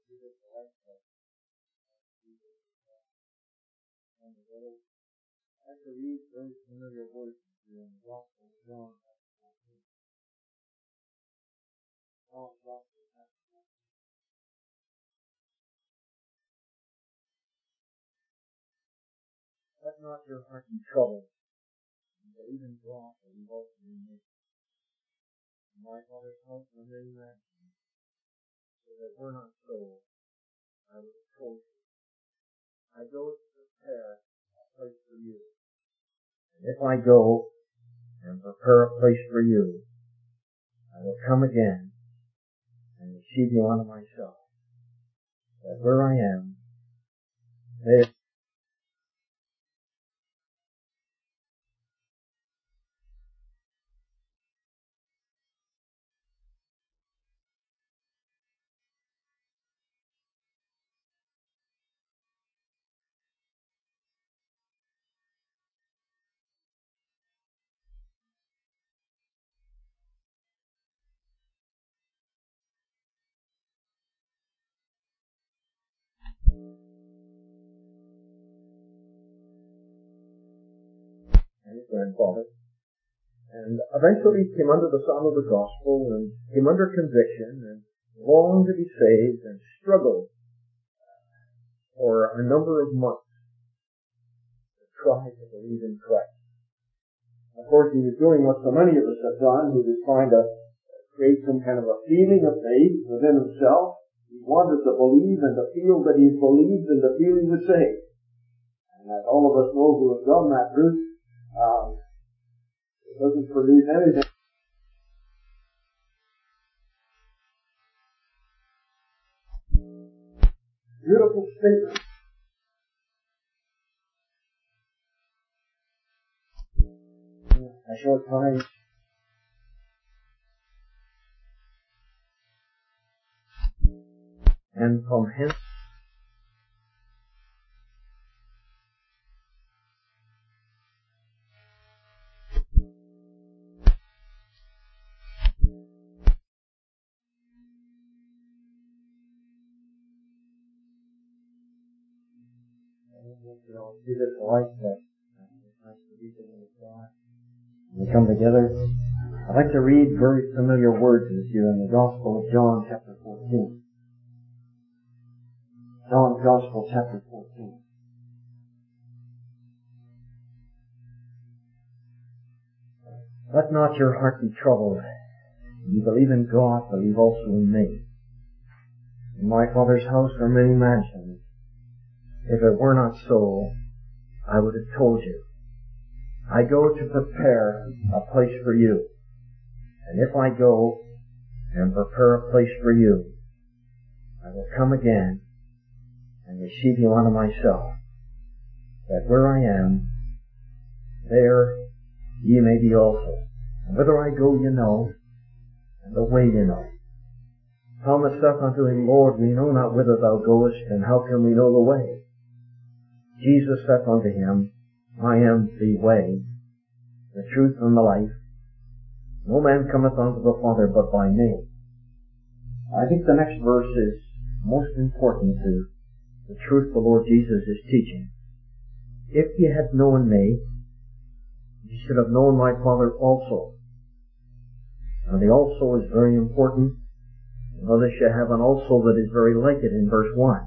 I like to read very familiar words here in the Gospel of John. John's Gospel, chapter 14. Let not your heart be troubled. Believe in God, believe also in me. In my Father's house are many mansions. If it were not so, I would have told you. I go to prepare a place for you. And if I go and prepare a place for you, I will come again and receive you unto myself, that where I am, there and his grandfather. And eventually came under the sound of the gospel and came under conviction and longed to be saved and struggled for a number of months to try to believe in Christ. Of course, he was doing what so many of us have done. He was trying to create some kind of a feeling of faith within himself. He wanted to believe and to feel that he believed and to feel he was saved. And as all of us know who have done that route, it doesn't produce anything. Beautiful statement. A short time. And from hence see this light that we come together. I'd like to read very familiar words with you in the Gospel of John, chapter 14. John's Gospel, chapter 14. Let not your heart be troubled. You believe in God, believe also in me. In my Father's house are many mansions. If it were not so, I would have told you. I go to prepare a place for you. And if I go and prepare a place for you, I will come again and receive you unto myself, that where I am, there ye may be also. And whither I go you know, and the way you know. Thomas saith unto him, Lord, we know not whither thou goest, and how can we know the way? Jesus saith unto him, I am the way, the truth, and the life. No man cometh unto the Father but by me. I think the next verse is most important to the truth the Lord Jesus is teaching. If ye had known me, ye should have known my Father also. Now the also is very important. Notice you have an also that is very like it in verse 1.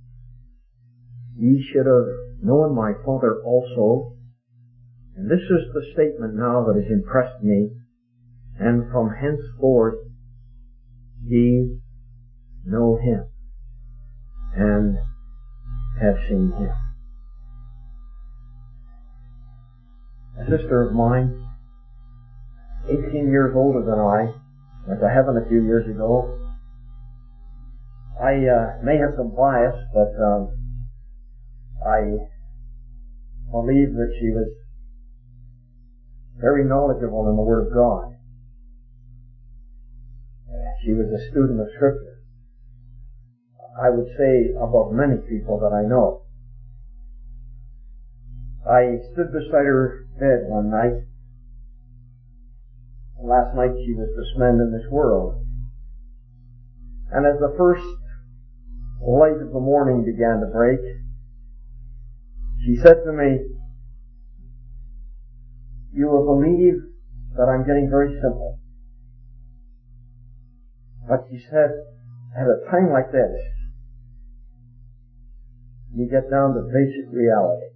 Ye should have known my Father also. And this is the statement now that has impressed me. And from henceforth ye know him and have seen him. A sister of mine, 18 years older than I, went to heaven a few years ago. I may have some bias, but I believe that she was very knowledgeable in the Word of God. She was a student of Scripture. I would say above many people that I know. I stood beside her bed one night. Last night she was to spend in this world. And as the first the light of the morning began to break, she said to me, "You will believe that I'm getting very simple." But she said, at a time like this, you get down to basic reality.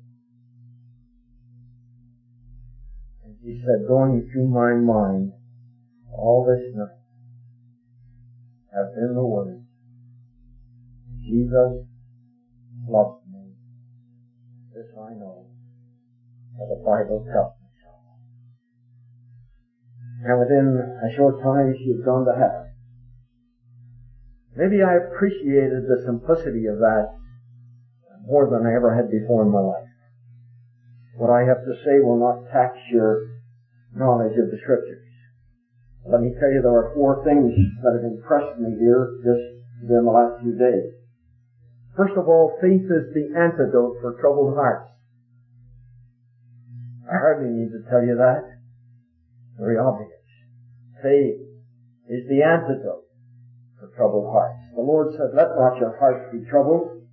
And she said, going through my mind all this night have been the words, Jesus loves me. This I know, for the Bible tells me so. And within a short time she had gone to heaven. Maybe I appreciated the simplicity of that more than I ever had before in my life. What I have to say will not tax your knowledge of the Scriptures. Let me tell you, there are 4 things that have impressed me here just in the last few days. First of all, faith is the antidote for troubled hearts. I hardly need to tell you that. Very obvious. Faith is the antidote for troubled hearts. The Lord said, "Let not your hearts be troubled."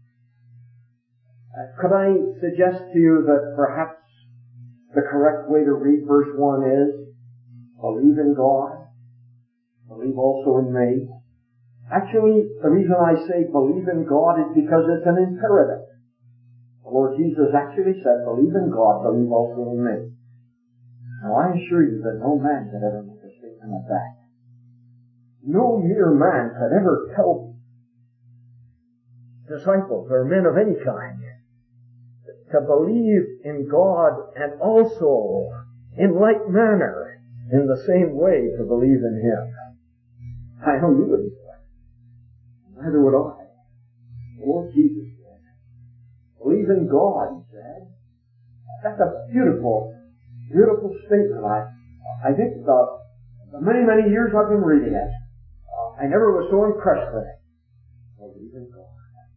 Could I suggest to you that perhaps the correct way to read verse 1 is, believe in God, believe also in me. Actually, the reason I say believe in God is because it's an imperative. The Lord Jesus actually said, believe in God, believe also in me. Now I assure you that no man could ever make a statement of that. No mere man could ever tell disciples or men of any kind to believe in God and also in like manner in the same way to believe in Him. I know you wouldn't do it. Neither would I. The Lord Jesus said, believe in God, He said. That's a beautiful, beautiful statement. I think the many, many years I've been reading it, I never was so impressed with it. Believe in God.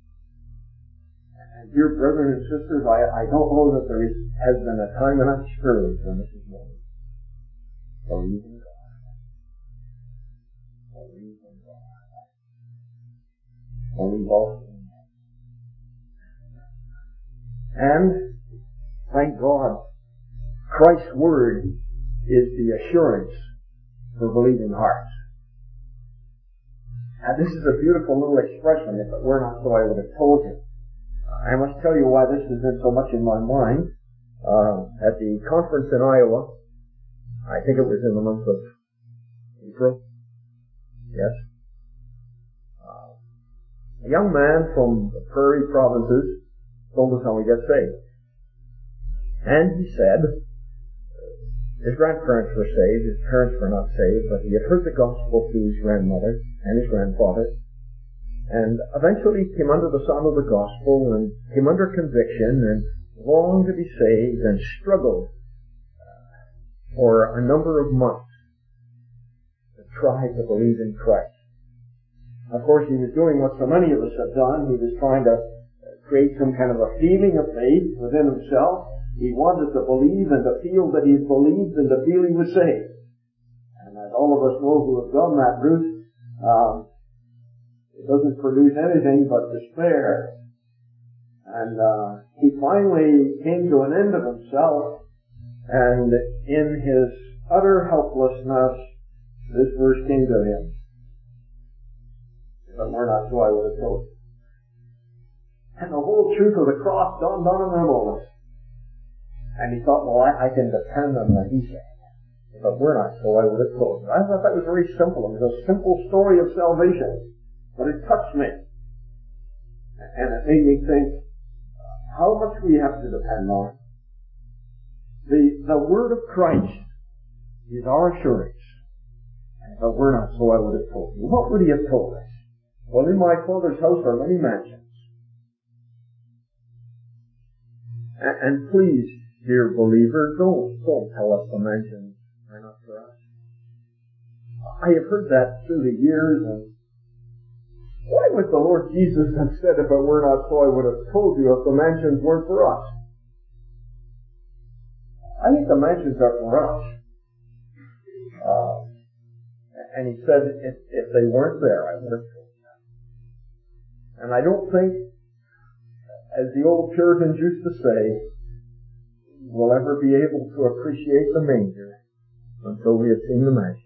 And dear brethren and sisters, I don't know that there has been a time in our experience when this is known. Believe in God. Believe in God. Believe also in Him. And, thank God, Christ's Word is the assurance for believing hearts. Now, this is a beautiful little expression. If it were not so, I would have told you. I must tell you why this has been so much in my mind. At the conference in Iowa, I think it was in the month of April. Yes. A young man from the prairie provinces told us how he got saved. And he said his grandparents were saved, his parents were not saved, but he had heard the gospel through his grandmother and his grandfather, and eventually came under the sound of the gospel and came under conviction and longed to be saved and struggled for a number of months to try to believe in Christ. Of course, he was doing what so many of us have done. He was trying to create some kind of a feeling of faith within himself. He wanted to believe and to feel that he believed and to feel he was saved. And as all of us know who have done that route, it doesn't produce anything but despair. And he finally came to an end of himself, and in his utter helplessness, this verse came to him. If it were not so, I would have told you. And the whole truth of the cross dawned on him in a moment. And he thought, well, I can depend on what he said. If it were not so, I would have told you. I thought that was very simple. It was a simple story of salvation. But it touched me. And it made me think how much we have to depend on. The Word of Christ is our assurance. And if it were not so, I would have told you. What would he have told us? Well, in my Father's house are many mansions. And please, dear believer, don't tell us the mansions are not for us. I have heard that through the years, and why would the Lord Jesus have said, if it were not so, I would have told you if the mansions weren't for us? I think the mansions are for us. And he said, if they weren't there, I would have told you. And I don't think, as the old Puritans used to say, we'll ever be able to appreciate the manger until we have seen the mansion.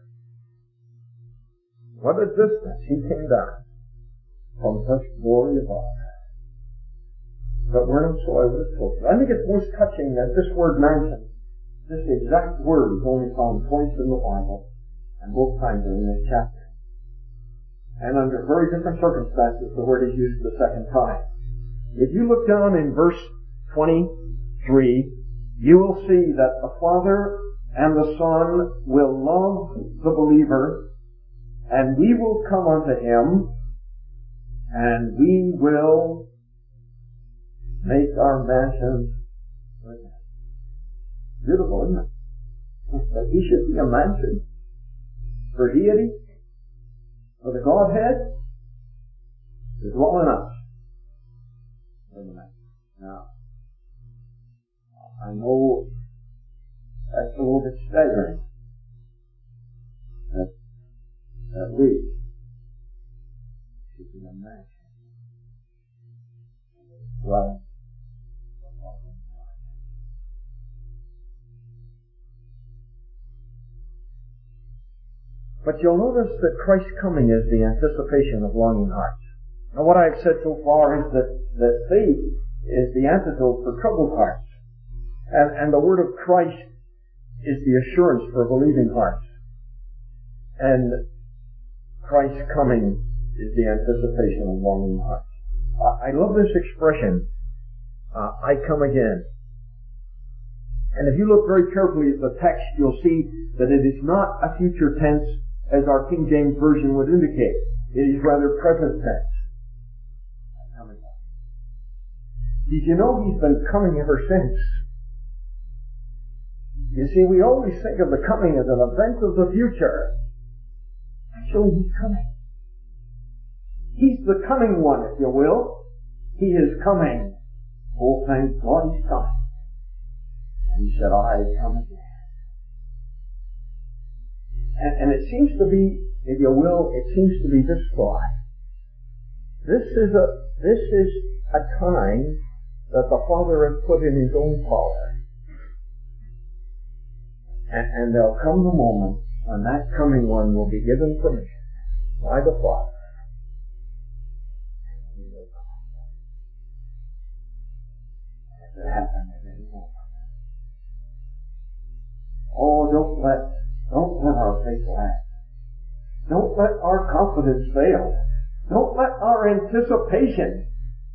What a distance he came down from such glory above. But we're not so I would have told you. I think it's most touching that this word mansion, this exact word, is only found twice in the Bible, and both times are in this chapter. And under very different circumstances, the word is used the second time. If you look down in verse 23, you will see that the Father and the Son will love the believer, and we will come unto him, and we will make our mansions with him. Beautiful, isn't it? That he should be a mansion for deity, for the Godhead, to dwell in us. Now, I know that's a little bit staggering. That we should be a mansion. Well, but you'll notice that Christ's coming is the anticipation of longing hearts. Now what I've said so far is that faith is the antidote for troubled hearts. And the word of Christ is the assurance for believing hearts. And Christ's coming is the anticipation of longing hearts. I love this expression, I come again. And if you look very carefully at the text, you'll see that it is not a future tense as our King James Version would indicate. It is rather present tense. Did you know he's been coming ever since? You see, we always think of the coming as an event of the future. Actually, he's coming. He's the coming one, if you will. He is coming. Oh, thank God he's coming. And he said, I come again. And it seems to be, if you will, it seems to be this thought. This is a time that the Father has put in his own power. And there'll come the moment when that coming one will be given permission by the Father. And he will come. If it happens at any moment. Oh, don't let our faith lag. Don't let our confidence fail. Don't let our anticipation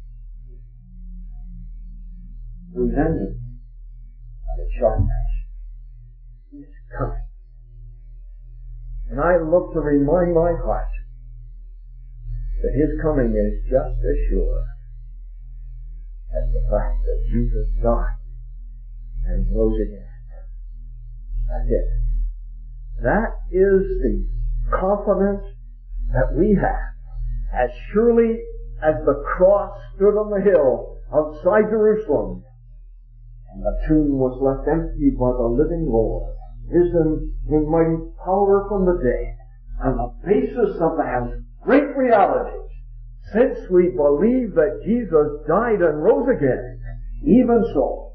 lose ending at its sharpness. He's coming. And I look to remind my heart that his coming is just as sure as the fact that Jesus died and rose again. That's it. That is the confidence that we have. As surely as the cross stood on the hill outside Jerusalem, and the tomb was left empty by the living Lord, risen in mighty power from the dead, on the basis of that great realities, since we believe that Jesus died and rose again, even so,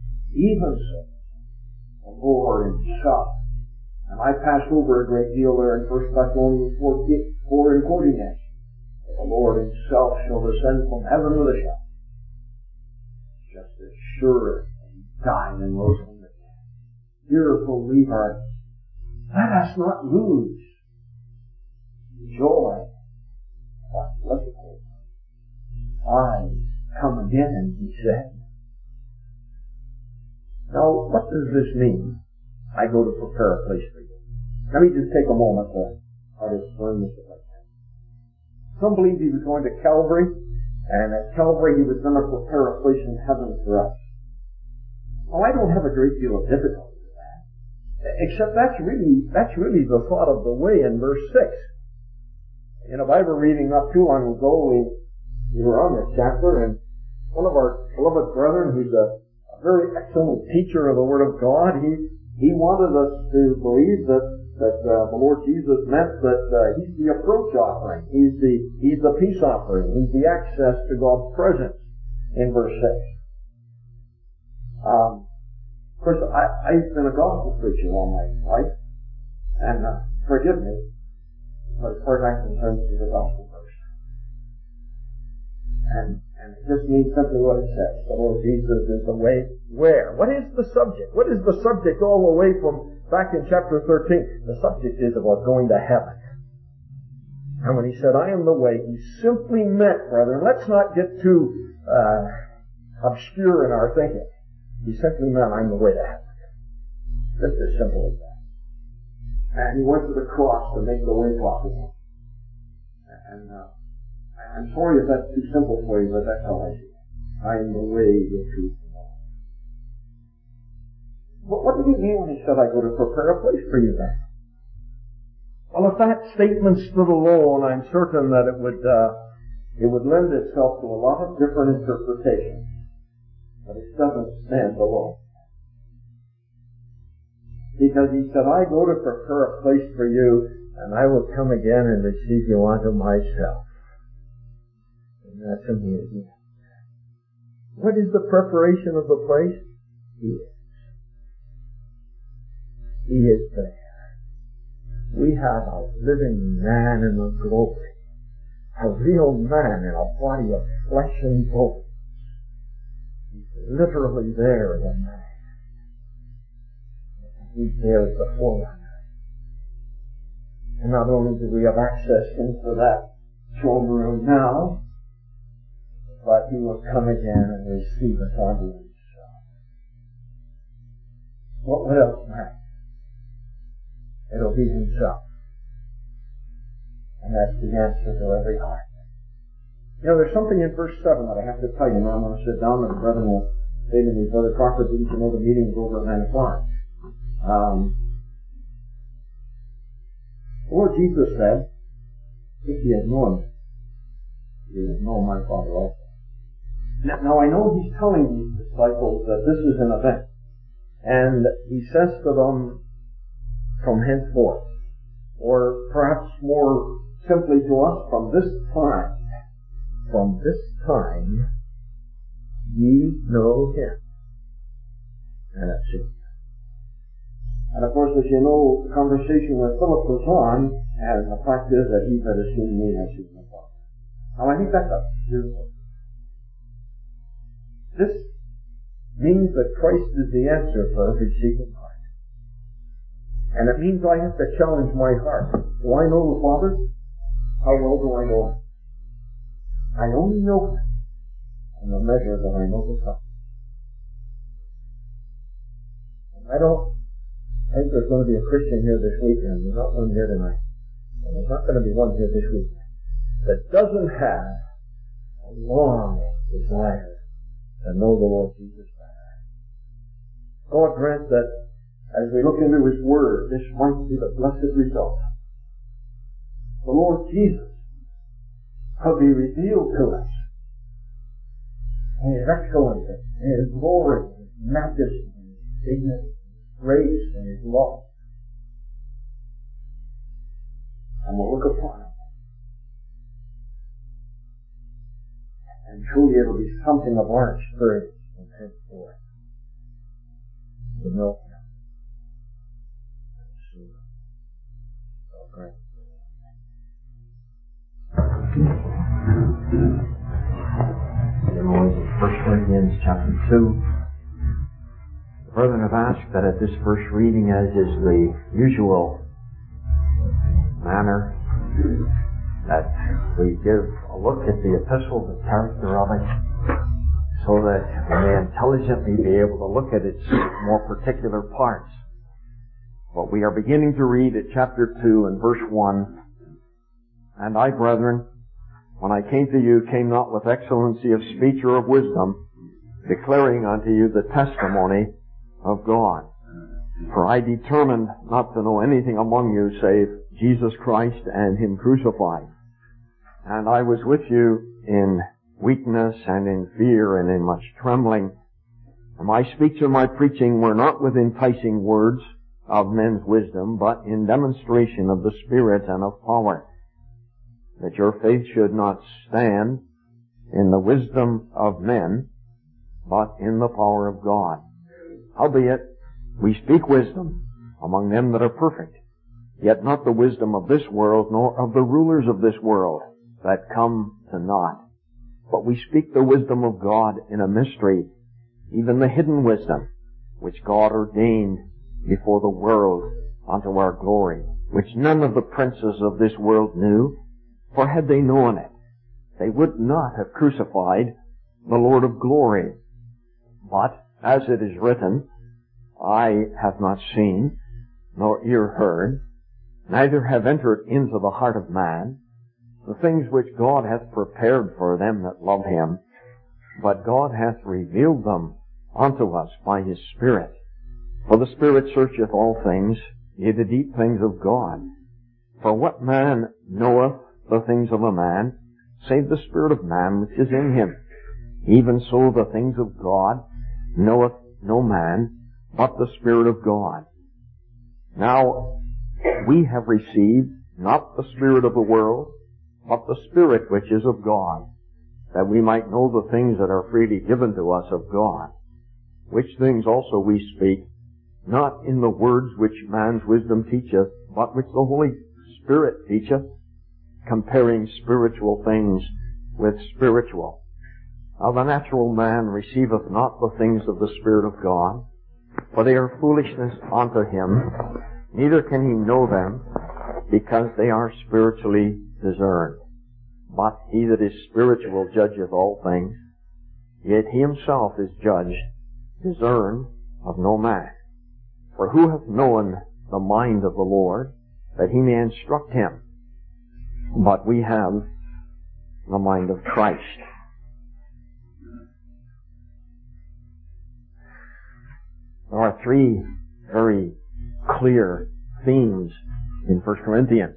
the Lord himself. And I passed over a great deal there in 1 Thessalonians 4 in quoting it. The Lord himself shall descend from heaven with a shout. Just as sure as he died and rose from the dead. Dear believer, let us not lose the joy of blessed hope. I come again, he said. Now, what does this mean? I go to prepare a place for you. Let me just take a moment to try to explain this a bit. Some believe he was going to Calvary, and at Calvary he was going to prepare a place in heaven for us. Well, I don't have a great deal of difficulty with that. Except that's really the thought of the way in verse 6. In a Bible reading not too long ago, we were on this chapter, and one of our beloved brethren, who's a very excellent teacher of the Word of God, he wanted us to believe that that the Lord Jesus meant that He's the approach offering. He's the peace offering. He's the access to God's presence in verse 6. Of course, I've been a gospel preacher all my life, and forgive me, but as far as I'm concerned, this is a gospel verse. And it just means simply what it says. The Lord Jesus is the way. Where? What is the subject? What is the subject all the way from back in chapter 13? The subject is about going to heaven. And when He said, I am the way, He simply meant, brethren, let's not get too obscure in our thinking. He simply meant, I'm the way to heaven. Just as simple as that. And He went to the cross to make the way possible. And I'm sorry if that's too simple for you, but that's how I see it. I am the way, the truth, and the life. What did He mean when He said, I go to prepare a place for you then? Well, if that statement stood alone, I'm certain that it would lend itself to a lot of different interpretations. But it doesn't stand alone. Because He said, I go to prepare a place for you, and I will come again and receive you unto myself. And that's in the end. What is the preparation of the place? He is. He is there. We have a living man in the glory. A real man in a body of flesh and bones. He's literally there as a man. He's there as the forerunner. And not only do we have access into that throne room now, but He will come again and receive us unto Himself. What else matters? It'll be Himself. And that's the answer to every heart. You know, there's something in verse 7 that I have to tell you. Now I'm going to sit down and the brethren will say to me, Brother Crawford, didn't you know the meeting was over at 9 o'clock? The Lord Jesus said, if He had known me, He would know my Father also. Now I know He's telling these disciples that this is an event. And He says to them from henceforth, or perhaps more simply to us, from this time, ye know Him. And that's it. And of course, as you know, the conversation with Philip was on, and the fact is that he that has seen me has seen my Father. Now I think that's a beautiful. This means that Christ is the answer for every seeking heart. And it means I have to challenge my heart. Do I know the Father? How well do I know Him? I only know Him in the measure that I know the Son. I don't think there's going to be a Christian here this weekend. There's not one here tonight. And there's not going to be one here this weekend that doesn't have a long desire to know the Lord Jesus better. God grant that as we look into His Word, this might be the blessed result. The Lord Jesus will be revealed to us in His excellency, in His glory, in His majesty, in His dignity, grace, and His love. And we'll look upon Him. And truly it'll be something of our experience from henceforth to know Him. Okay. You know, in 1 Corinthians chapter 2, the brethren have asked that at this first reading, as is the usual manner, that we give a look at the epistle, the character of it, so that we may intelligently be able to look at its more particular parts. But we are beginning to read at chapter 2 and verse 1. And I, brethren, when I came to you, came not with excellency of speech or of wisdom, declaring unto you the testimony of God. For I determined not to know anything among you save Jesus Christ and Him crucified. And I was with you in weakness and in fear and in much trembling. And my speech and my preaching were not with enticing words of men's wisdom, but in demonstration of the Spirit and of power. That your faith should not stand in the wisdom of men, but in the power of God. Howbeit, we speak wisdom among them that are perfect, yet not the wisdom of this world, nor of the rulers of this world, that come to naught. But we speak the wisdom of God in a mystery, even the hidden wisdom, which God ordained before the world unto our glory, which none of the princes of this world knew, for had they known it, they would not have crucified the Lord of glory. But, as it is written, eye hath not seen, nor ear heard, neither have entered into the heart of man, the things which God hath prepared for them that love Him, but God hath revealed them unto us by His Spirit. For the Spirit searcheth all things, yea, the deep things of God. For what man knoweth the things of a man, save the spirit of man which is in him? Even so the things of God knoweth no man, but the Spirit of God. Now, we have received not the spirit of the world, but the Spirit which is of God, that we might know the things that are freely given to us of God, which things also we speak, not in the words which man's wisdom teacheth, but which the Holy Spirit teacheth, comparing spiritual things with spiritual. Now the natural man receiveth not the things of the Spirit of God, for they are foolishness unto him, neither can he know them, because they are spiritually discerned. But he that is spiritual judgeth all things, yet he himself is judged, discerned of no man. For who hath known the mind of the Lord, that he may instruct him? But we have the mind of Christ. There are three very clear themes in 1 Corinthians.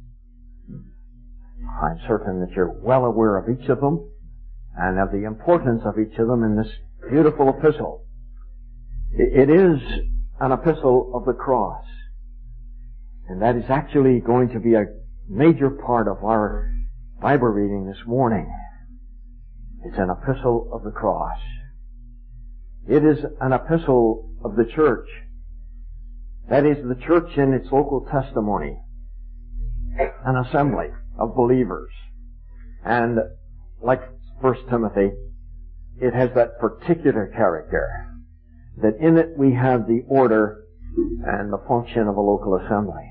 I'm certain that you're well aware of each of them and of the importance of each of them in this beautiful epistle. It is an epistle of the cross, and that is actually going to be a major part of our Bible reading this morning. It's an epistle of the cross. It is an epistle of the church. That is, the church in its local testimony, an assembly of believers. And like 1 Timothy, it has that particular character, that in it we have the order and the function of a local assembly.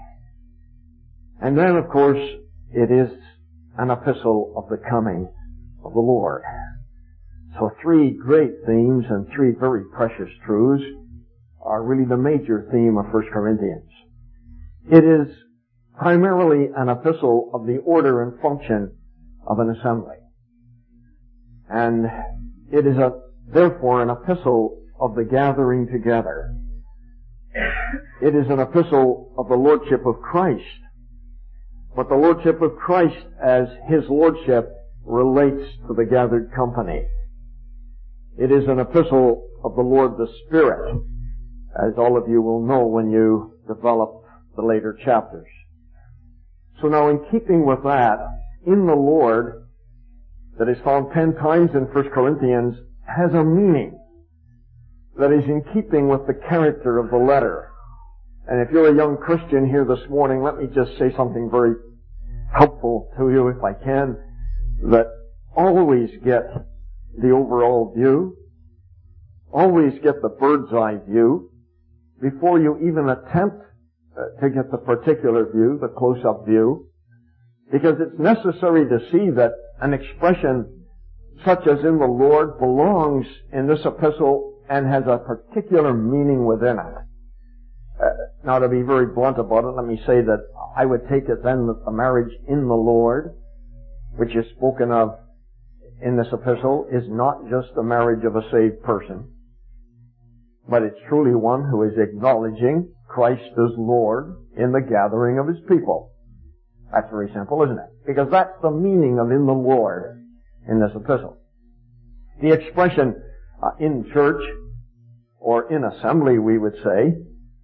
And then, of course, it is an epistle of the coming of the Lord. So three great themes and three very precious truths are really the major theme of 1 Corinthians. It is primarily an epistle of the order and function of an assembly. And it is therefore an epistle of the gathering together. It is an epistle of the Lordship of Christ. But the Lordship of Christ as His Lordship relates to the gathered company. It is an epistle of the Lord the Spirit, as all of you will know when you develop the later chapters. So now, in keeping with that, in the Lord, that is found 10 times in 1 Corinthians, has a meaning that is in keeping with the character of the letter. And if you're a young Christian here this morning, let me just say something very helpful to you, if I can, that always get the overall view, always get the bird's eye view, before you even attempt to get the particular view, the close-up view, because it's necessary to see that an expression such as in the Lord belongs in this epistle and has a particular meaning within it. Now, to be very blunt about it, let me say that I would take it then that the marriage in the Lord, which is spoken of in this epistle, is not just the marriage of a saved person, but it's truly one who is acknowledging Christ as Lord in the gathering of His people. That's very simple, isn't it? Because that's the meaning of in the Lord in this epistle. The expression in church, or in assembly, we would say,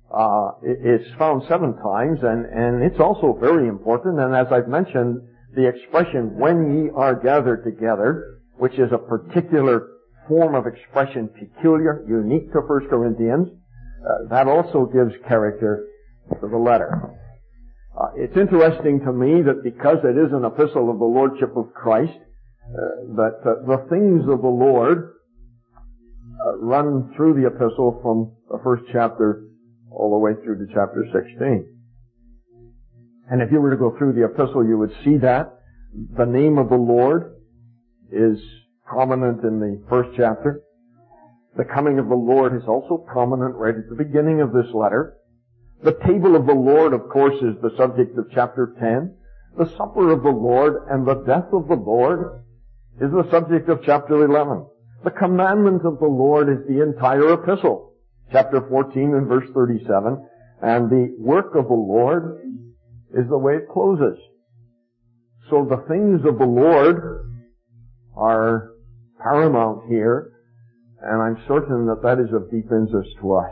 It's found 7 times, and it's also very important. And as I've mentioned, the expression, when ye are gathered together, which is a particular form of expression peculiar, unique to 1 Corinthians, that also gives character to the letter. It's interesting to me that because it is an epistle of the Lordship of Christ, that the things of the Lord run through the epistle from the first chapter all the way through to chapter 16. And if you were to go through the epistle, you would see that the name of the Lord is prominent in the first chapter. The coming of the Lord is also prominent right at the beginning of this letter. The table of the Lord, of course, is the subject of chapter 10. The supper of the Lord and the death of the Lord is the subject of chapter 11. The commandment of the Lord is the entire epistle, chapter 14 and verse 37. And the work of the Lord is the way it closes. So the things of the Lord are paramount here, and I'm certain that that is of deep interest to us.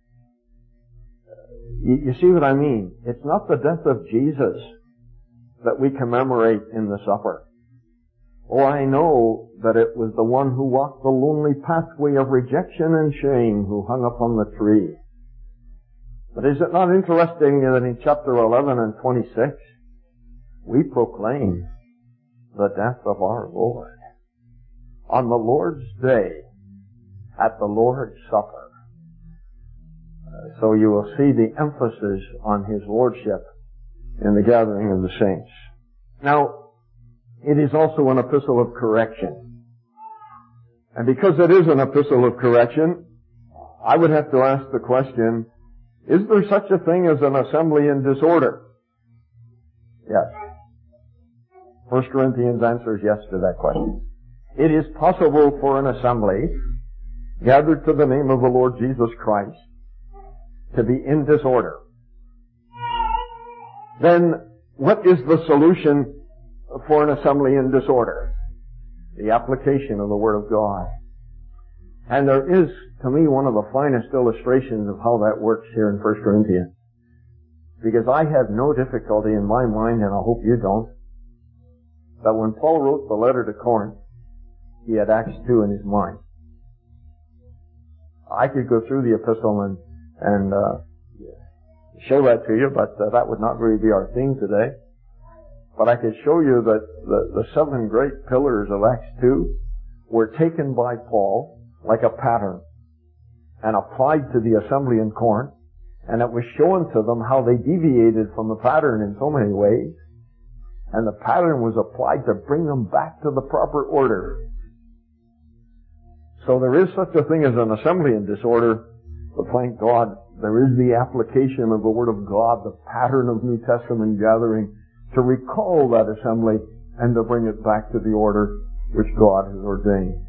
You see what I mean? It's not the death of Jesus that we commemorate in the supper. Oh, I know that it was the one who walked the lonely pathway of rejection and shame who hung upon the tree. But is it not interesting that in chapter 11 and 26, we proclaim the death of our Lord on the Lord's day at the Lord's Supper? So you will see the emphasis on His Lordship in the gathering of the saints. Now, it is also an epistle of correction. And because it is an epistle of correction, I would have to ask the question, is there such a thing as an assembly in disorder? Yes. 1 Corinthians answers yes to that question. It is possible for an assembly gathered to the name of the Lord Jesus Christ to be in disorder. Then what is the solution for an assembly in disorder? The application of the Word of God. And there is, to me, one of the finest illustrations of how that works here in 1 Corinthians. Because I have no difficulty in my mind, and I hope you don't, that when Paul wrote the letter to Corinth, he had Acts 2 in his mind. I could go through the epistle and show that to you, but that would not really be our theme today. But I could show you that the 7 great pillars of Acts 2 were taken by Paul like a pattern and applied to the assembly in Corinth, and it was shown to them how they deviated from the pattern in so many ways, and the pattern was applied to bring them back to the proper order. So there is such a thing as an assembly in disorder, but thank God there is the application of the Word of God, the pattern of New Testament gathering, to recall that assembly and to bring it back to the order which God has ordained.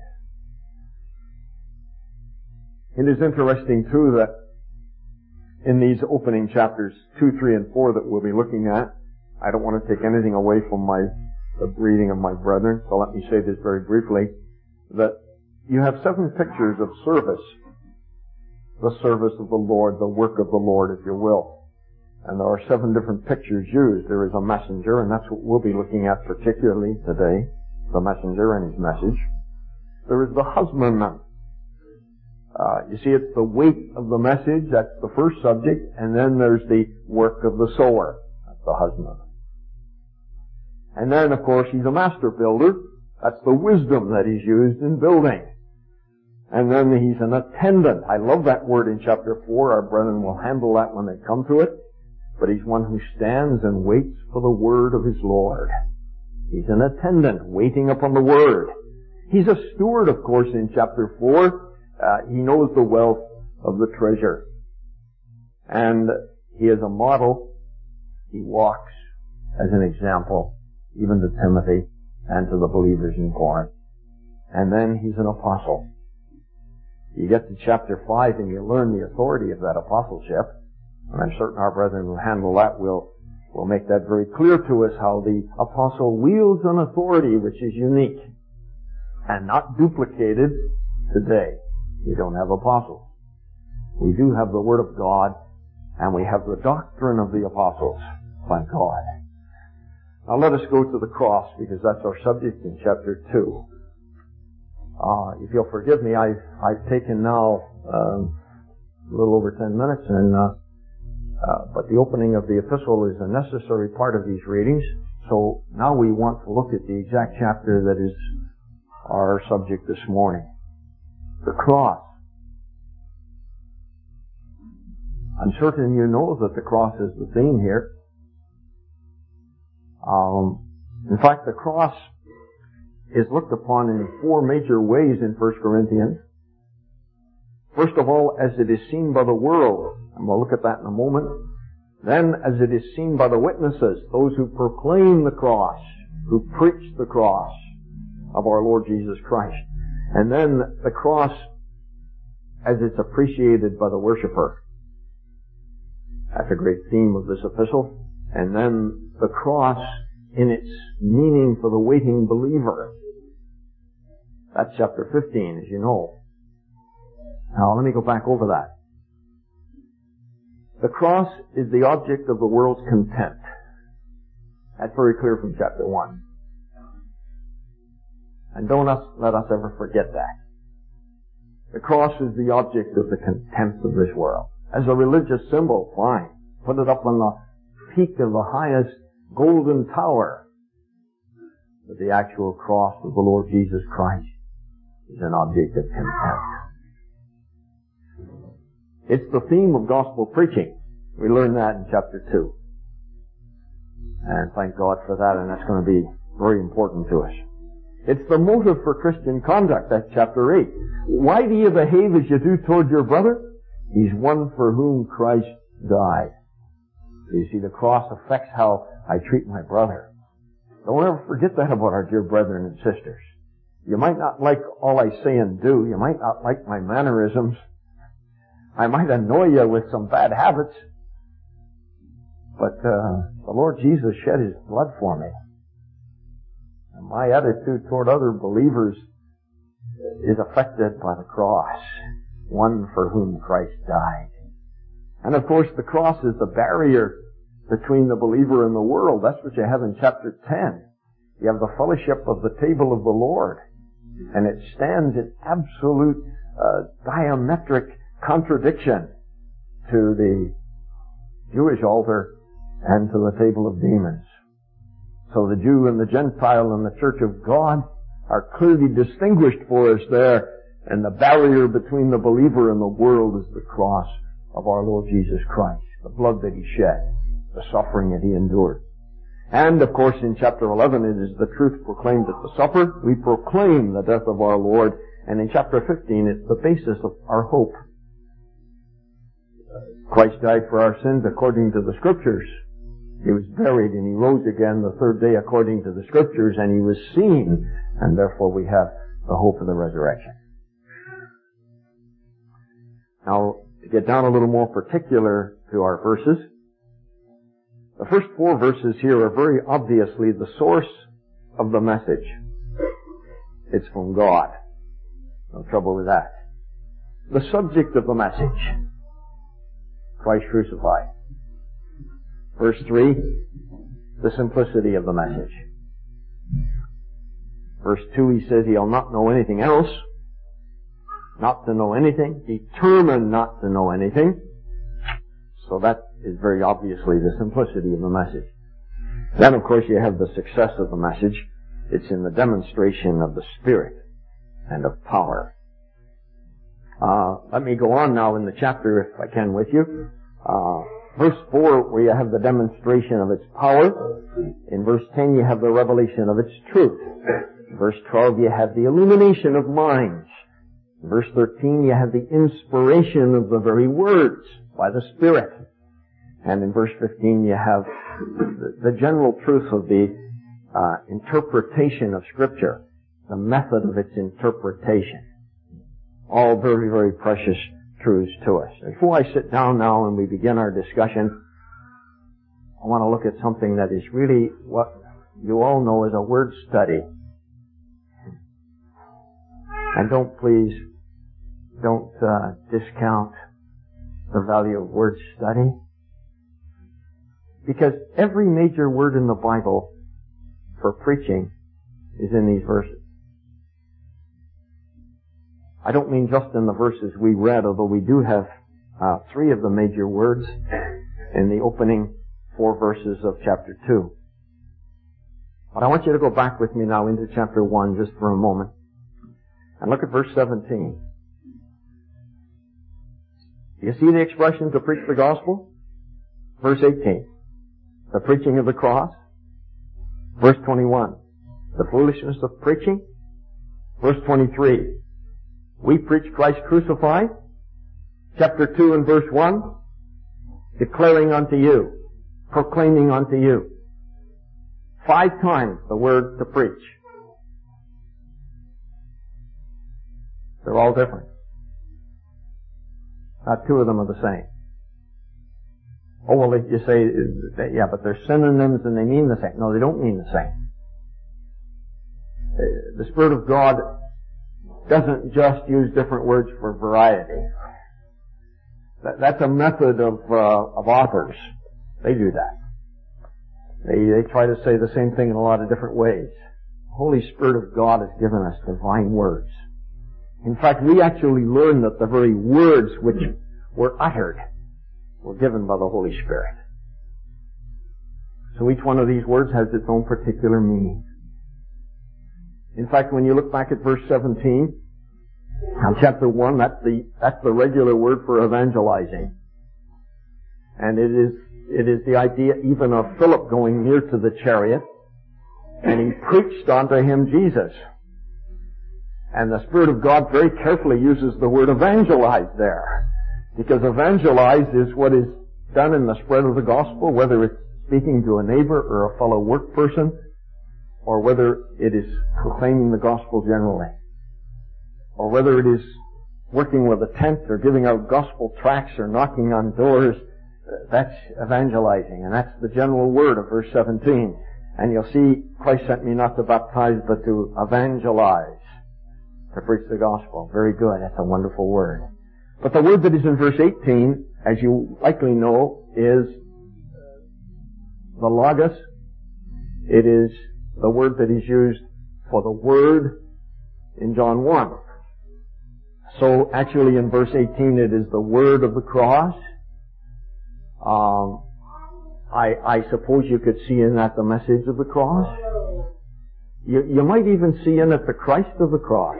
It is interesting, too, that in these opening chapters 2, 3, and 4 that we'll be looking at, I don't want to take anything away from the reading of my brethren, so let me say this very briefly, that you have 7 pictures of service. The service of the Lord, the work of the Lord, if you will. And there are 7 different pictures used. There is a messenger, and that's what we'll be looking at particularly today, the messenger and his message. There is the husbandman. You see, it's the weight of the message, that's the first subject, and then there's the work of the sower, that's the husbandman. And then, of course, he's a master builder. That's the wisdom that he's used in building. And then he's an attendant. I love that word in chapter 4. Our brethren will handle that when they come to it. But he's one who stands and waits for the word of his Lord. He's an attendant waiting upon the word. He's a steward, of course, in chapter 4. He knows the wealth of the treasure. And he is a model. He walks as an example, even to Timothy and to the believers in Corinth. And then he's an apostle. You get to chapter 5 and you learn the authority of that apostleship. And I'm certain our brethren will handle that. We'll make that very clear to us how the apostle wields an authority which is unique and not duplicated today. We don't have apostles. We do have the Word of God, And we have the doctrine of the apostles. Thank God. Now let us go to the cross, because that's our subject in chapter 2. If you'll forgive me, I've taken now a little over 10 minutes, but the opening of the epistle is a necessary part of these readings. So now we want to look at the exact chapter that is our subject this morning. The cross. I'm certain you know that the cross is the theme here. In fact, the cross is looked upon in 4 major ways in 1 Corinthians. First of all, as it is seen by the world, and we'll look at that in a moment. Then, as it is seen by the witnesses, those who proclaim the cross, who preach the cross of our Lord Jesus Christ. And then the cross as it's appreciated by the worshiper. That's a great theme of this epistle. And then the cross in its meaning for the waiting believer. That's chapter 15, as you know. Now, let me go back over that. The cross is the object of the world's contempt. That's very clear from chapter 1. And don't let us ever forget that. The cross is the object of the contempt of this world. As a religious symbol, fine. Put it up on the peak of the highest golden tower. But the actual cross of the Lord Jesus Christ is an object of contempt. It's the theme of gospel preaching. We learn that in chapter 2. And thank God for that, and that's going to be very important to us. It's the motive for Christian conduct. That's chapter 8. Why do you behave as you do toward your brother? He's one for whom Christ died. You see, the cross affects how I treat my brother. Don't ever forget that about our dear brethren and sisters. You might not like all I say and do. You might not like my mannerisms. I might annoy you with some bad habits. But the Lord Jesus shed His blood for me. And my attitude toward other believers is affected by the cross. One for whom Christ died. And of course the cross is the barrier between the believer and the world. That's what you have in chapter 10. You have the fellowship of the table of the Lord. And it stands in absolute diametric contradiction to the Jewish altar and to the table of demons. So the Jew and the Gentile and the Church of God are clearly distinguished for us there. And the barrier between the believer and the world is the cross of our Lord Jesus Christ. The blood that He shed. The suffering that He endured. And of course in chapter 11 it is the truth proclaimed at the supper. We proclaim the death of our Lord. And in chapter 15 it's the basis of our hope. Christ died for our sins according to the Scriptures. He was buried and He rose again the third day according to the Scriptures, and He was seen, and therefore we have the hope of the resurrection. Now, to get down a little more particular to our verses, the first 4 verses here are very obviously the source of the message. It's from God. No trouble with that. The subject of the message, Christ crucified. Verse 3, the simplicity of the message. Verse 2, he says he'll not know anything else. Not to know anything. Determined not to know anything. So that is very obviously the simplicity of the message. Then of course you have the success of the message. It's in the demonstration of the Spirit and of power. Let me go on now in the chapter if I can with you. Verse 4, where you have the demonstration of its power. In verse 10, you have the revelation of its truth. In verse 12, you have the illumination of minds. In verse 13, you have the inspiration of the very words by the Spirit. And in verse 15, you have the general truth of the interpretation of Scripture, the method of its interpretation. All very, very precious truths to us. Before I sit down now and we begin our discussion, I want to look at something that is really what you all know as a word study. And don't discount the value of word study. Because every major word in the Bible for preaching is in these verses. I don't mean just in the verses we read, although we do have 3 of the major words in the opening 4 verses of chapter 2. But I want you to go back with me now into chapter 1 just for a moment and look at verse 17. You see the expression to preach the gospel? Verse 18. The preaching of the cross. Verse 21. The foolishness of preaching. Verse 23. We preach Christ crucified. Chapter 2 and verse 1. Declaring unto you. Proclaiming unto you. 5 times the word to preach. They're all different. Not 2 of them are the same. Oh, well, if you say, yeah, but they're synonyms and they mean the same. No, they don't mean the same. The Spirit of God doesn't just use different words for variety. That's a method of authors. They do that. They try to say the same thing in a lot of different ways. The Holy Spirit of God has given us divine words. In fact, we actually learn that the very words which were uttered were given by the Holy Spirit. So each one of these words has its own particular meaning. In fact, when you look back at verse 17, on chapter 1, that's the regular word for evangelizing. And it is the idea even of Philip going near to the chariot, and he preached unto him Jesus. And the Spirit of God very carefully uses the word evangelize there. Because evangelize is what is done in the spread of the gospel, whether it's speaking to a neighbor or a fellow work person, or whether it is proclaiming the gospel generally, or whether it is working with a tent or giving out gospel tracts or knocking on doors. That's evangelizing, and that's the general word of verse 17. And you'll see, Christ sent me not to baptize, but to evangelize, to preach the gospel. Very good. That's a wonderful word. But the word that is in verse 18, as you likely know, is the logos. It is the word that is used for the word in John 1. So actually in verse 18 it is the word of the cross. I suppose you could see in that the message of the cross. You might even see in it the Christ of the cross.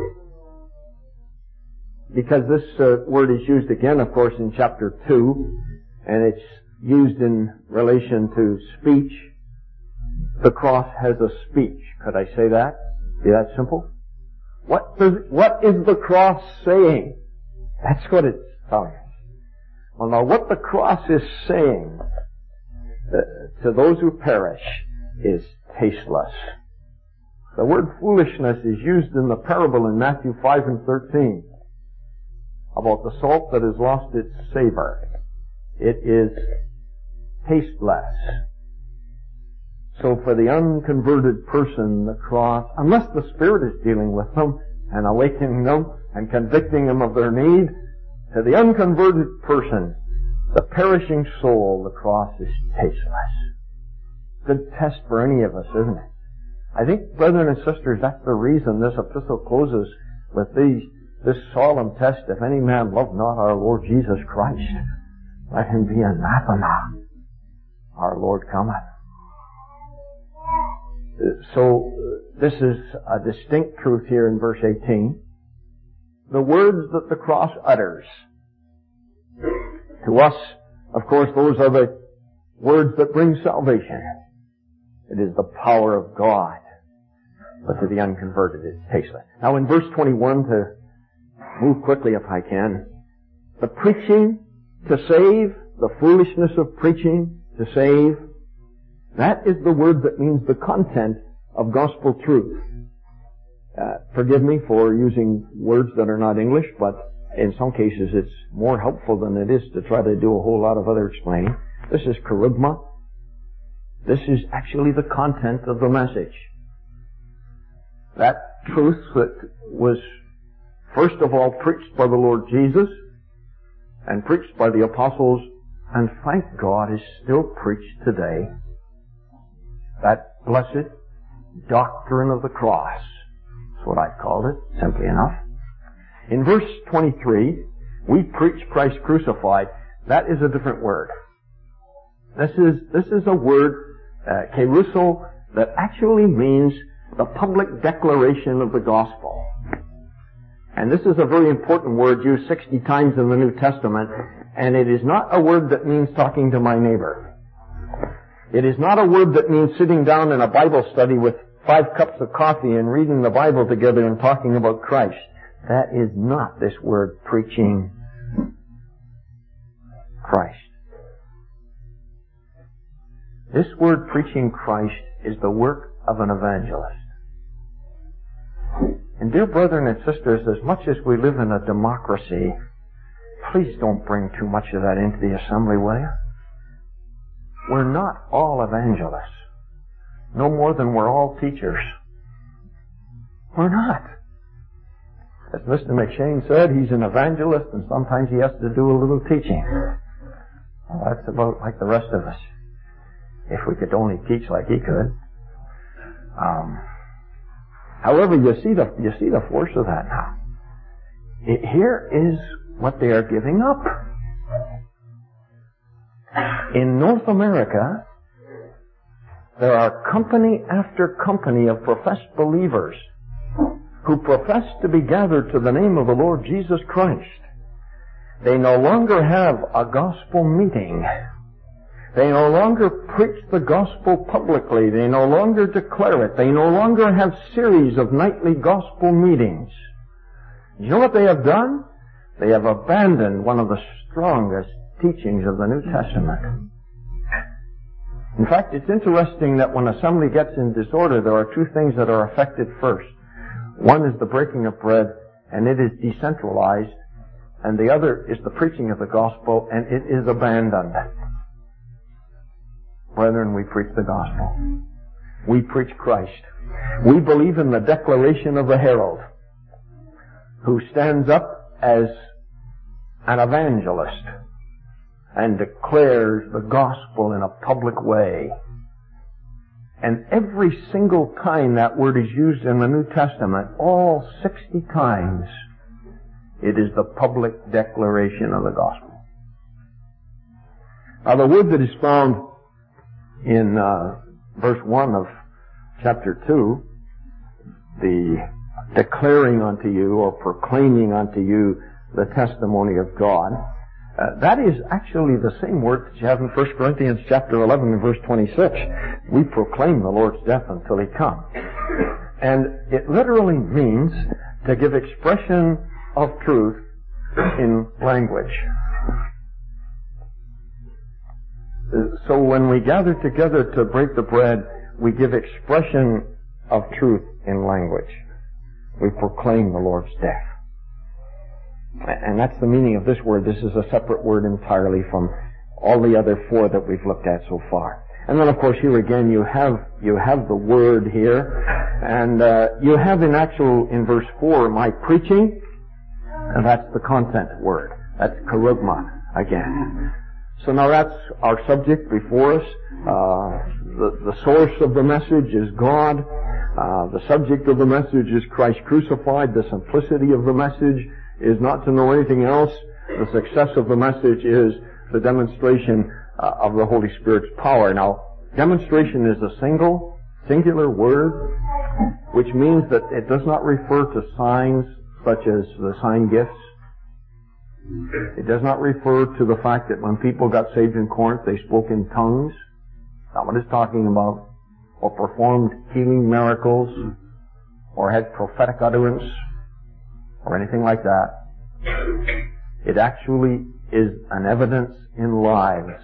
Because this word is used again, of course, in chapter 2, and it's used in relation to speech. The cross has a speech. Could I say that? Be that simple? What is the cross saying? That's what it's telling us. Well, now, what the cross is saying to those who perish is tasteless. The word foolishness is used in the parable in Matthew 5 and 13 about the salt that has lost its savor. It is tasteless. So for the unconverted person, the cross, unless the Spirit is dealing with them and awakening them and convicting them of their need, to the unconverted person, the perishing soul, the cross is tasteless. Good test for any of us, isn't it? I think, brethren and sisters, that's the reason this epistle closes with this solemn test. If any man love not our Lord Jesus Christ, let him be anathema. Our Lord cometh. So, this is a distinct truth here in verse 18. The words that the cross utters. To us, of course, those are the words that bring salvation. It is the power of God. But to the unconverted, it's tasteless. Now in verse 21, to move quickly if I can, the preaching to save, the foolishness of preaching to save, that is the word that means the content of gospel truth. Forgive me for using words that are not English, but in some cases it's more helpful than it is to try to do a whole lot of other explaining. This is charisma. This is actually the content of the message. That truth that was first of all preached by the Lord Jesus and preached by the apostles and thank God, is still preached today. That blessed doctrine of the cross. That's what I've called it, simply enough. In verse 23, we preach Christ crucified. That is a different word. This is a word, kerusso, that actually means the public declaration of the gospel. And this is a very important word used 60 times in the New Testament, and it is not a word that means talking to my neighbor. It is not a word that means sitting down in a Bible study with 5 cups of coffee and reading the Bible together and talking about Christ. That is not this word, preaching Christ. This word, preaching Christ, is the work of an evangelist. And dear brethren and sisters, as much as we live in a democracy, please don't bring too much of that into the assembly, will you? We're not all evangelists. No more than we're all teachers. We're not. As Mr. McShane said, he's an evangelist and sometimes he has to do a little teaching. Well, that's about like the rest of us. If we could only teach like he could. However, you see the force of that now. Here is what they are giving up. In North America, there are company after company of professed believers who profess to be gathered to the name of the Lord Jesus Christ. They no longer have a gospel meeting. They no longer preach the gospel publicly. They no longer declare it. They no longer have series of nightly gospel meetings. You know what they have done? They have abandoned one of the strongest teachings of the New Testament. In fact, it's interesting that when assembly gets in disorder, there are 2 things that are affected first. One is the breaking of bread, and it is decentralized, and the other is the preaching of the gospel, and it is abandoned. Brethren, we preach the gospel. We preach Christ. We believe in the declaration of the herald, who stands up as an evangelist and declares the gospel in a public way. And every single time that word is used in the New Testament, all 60 times, it is the public declaration of the gospel. Now the word that is found in verse 1 of chapter 2, the declaring unto you or proclaiming unto you the testimony of God, that is actually the same word that you have in 1 Corinthians chapter 11 and verse 26. We proclaim the Lord's death until He comes. And it literally means to give expression of truth in language. So when we gather together to break the bread, we give expression of truth in language. We proclaim the Lord's death. And that's the meaning of this word. This is a separate word entirely from all the other 4 that we've looked at so far. And then of course here again you have the word here, and you have in verse 4 my preaching, and that's the content word. That's kerugma again. So now that's our subject before us. The source of the message is God. The subject of the message is Christ crucified. The simplicity of the message is not to know anything else. The success of the message is the demonstration of the Holy Spirit's power. Now, demonstration is a singular word, which means that it does not refer to signs such as the sign gifts. It does not refer to the fact that when people got saved in Corinth, they spoke in tongues. That's not what it's talking about. Or performed healing miracles, or had prophetic utterance, or anything like that. It actually is an evidence in lives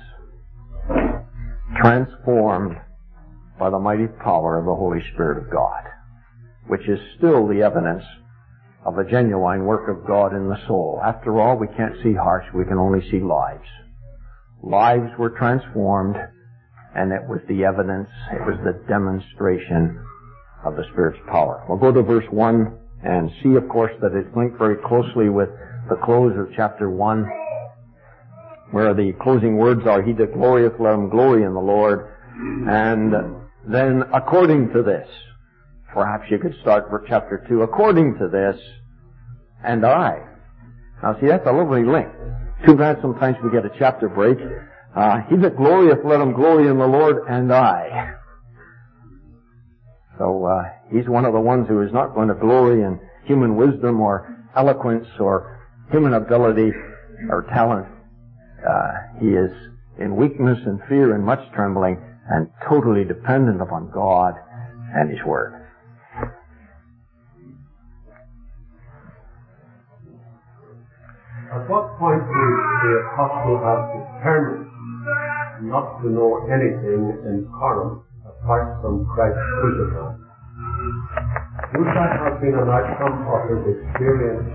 transformed by the mighty power of the Holy Spirit of God, which is still the evidence of a genuine work of God in the soul. After all, we can't see hearts, we can only see lives. Lives were transformed, and it was the evidence, it was the demonstration of the Spirit's power. We'll go to verse 1 and see, of course, that it's linked very closely with the close of chapter 1. where the closing words are, he that glorieth, let him glory in the Lord. And then, according to this, perhaps you could start for chapter 2, according to this, and I. Now see, that's a lovely link. Too bad sometimes we get a chapter break. He that glorieth, let him glory in the Lord, and I. So, he's one of the ones who is not going to glory in human wisdom or eloquence or human ability or talent. He is in weakness and fear and much trembling and totally dependent upon God and His Word. At what point would the apostle have determined not to know anything in Corinth apart from Christ crucified? Would that have been an outcome of his experience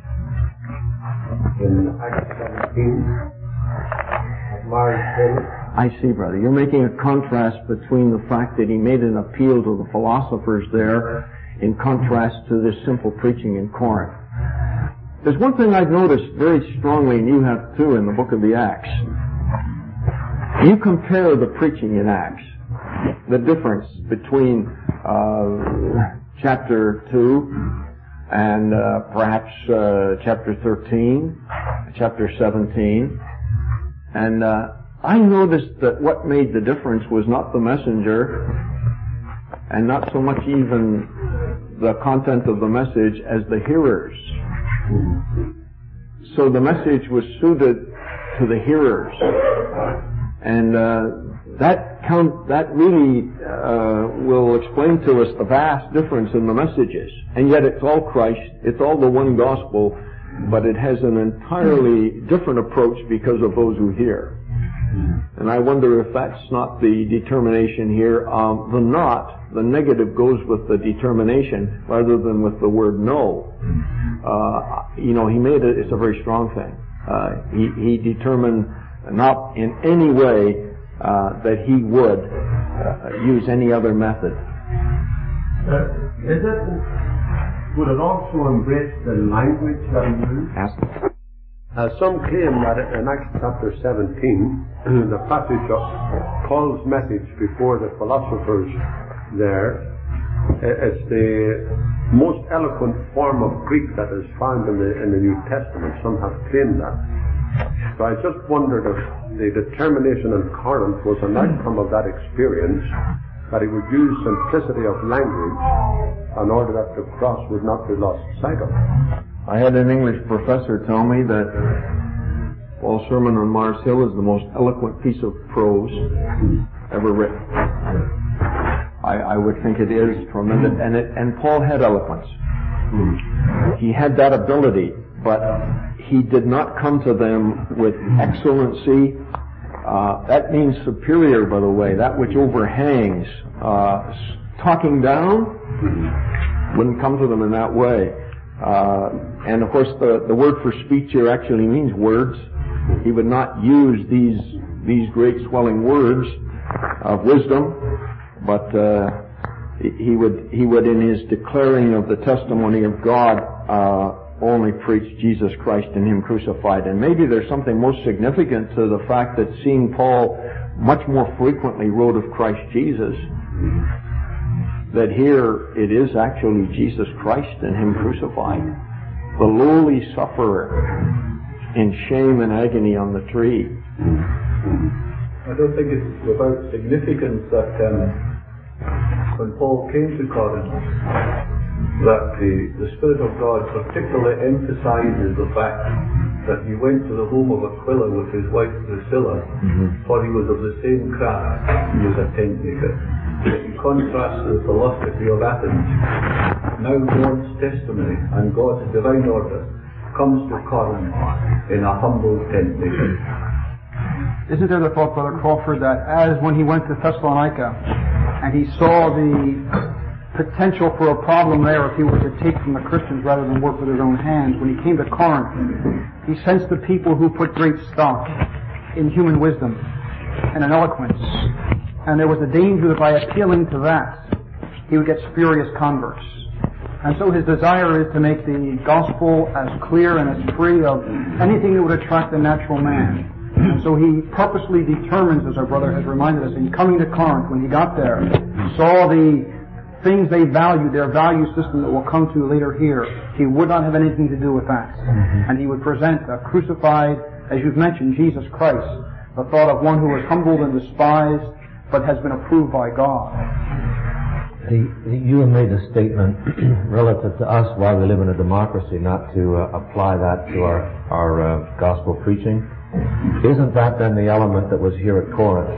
in Acts 17 at Mars Hill? I see, brother. You're making a contrast between the fact that he made an appeal to the philosophers there in contrast to this simple preaching in Corinth. There's one thing I've noticed very strongly, and you have too, in the book of the Acts. You compare the preaching in Acts, the difference between chapter 2 and perhaps chapter 13, chapter 17, and I noticed that what made the difference was not the messenger and not so much even the content of the message as the hearers. So the message was suited to the hearers, and that really will explain to us the vast difference in the messages. And yet it's all Christ, it's all the one gospel, but it has an entirely different approach because of those who hear. And I wonder if that's not the determination here. The negative goes with the determination rather than with the word no. He made it, it's a very strong thing. He determined not in any way that he would use any other method. Would it also embrace the language that he used? Some claim that in Acts chapter 17, the passage of Paul's message before the philosophers there, it's the most eloquent form of Greek that is found in the New Testament. Some have claimed that. So I just wondered if the determination in Corinth was an outcome of that experience, that he would use simplicity of language in order that the cross would not be lost sight of. I had an English professor tell me that Paul's sermon on Mars Hill is the most eloquent piece of prose ever written. I would think it is tremendous, and Paul had eloquence. He had that ability, but he did not come to them with excellency. That means superior, by the way, that which overhangs. Talking down wouldn't come to them in that way. And of course the word for speech here actually means words. He would not use these great swelling words of wisdom, but he would in his declaring of the testimony of God only preach Jesus Christ and Him crucified. And maybe there's something most significant to the fact that seeing Paul much more frequently wrote of Christ Jesus, that here it is actually Jesus Christ and Him crucified. The lowly sufferer in shame and agony on the tree. I don't think it's without significance that when Paul came to Corinth, that the Spirit of God particularly emphasizes the fact that he went to the home of Aquila with his wife Priscilla, for he was of the same craft, he was a tent maker. In contrast to the philosophy of Athens, now God's testimony and God's divine order comes to Corinth in a humble tent maker. Isn't there the thought, Brother Crawford, that as when he went to Thessalonica and he saw the potential for a problem there if he were to take from the Christians rather than work with his own hands, when he came to Corinth, he sensed the people who put great stock in human wisdom and in eloquence. And there was a danger that by appealing to that, he would get spurious converts. And so his desire is to make the gospel as clear and as free of anything that would attract the natural man. And so he purposely determines, as our brother has reminded us, in coming to Corinth, when he got there, saw the things they valued, their value system that we'll come to later here. He would not have anything to do with that. And he would present a crucified, as you've mentioned, Jesus Christ, the thought of one who was humbled and despised, but has been approved by God. You have made a statement relative to us while we live in a democracy not to apply that to our gospel preaching. Isn't that then the element that was here at Corinth?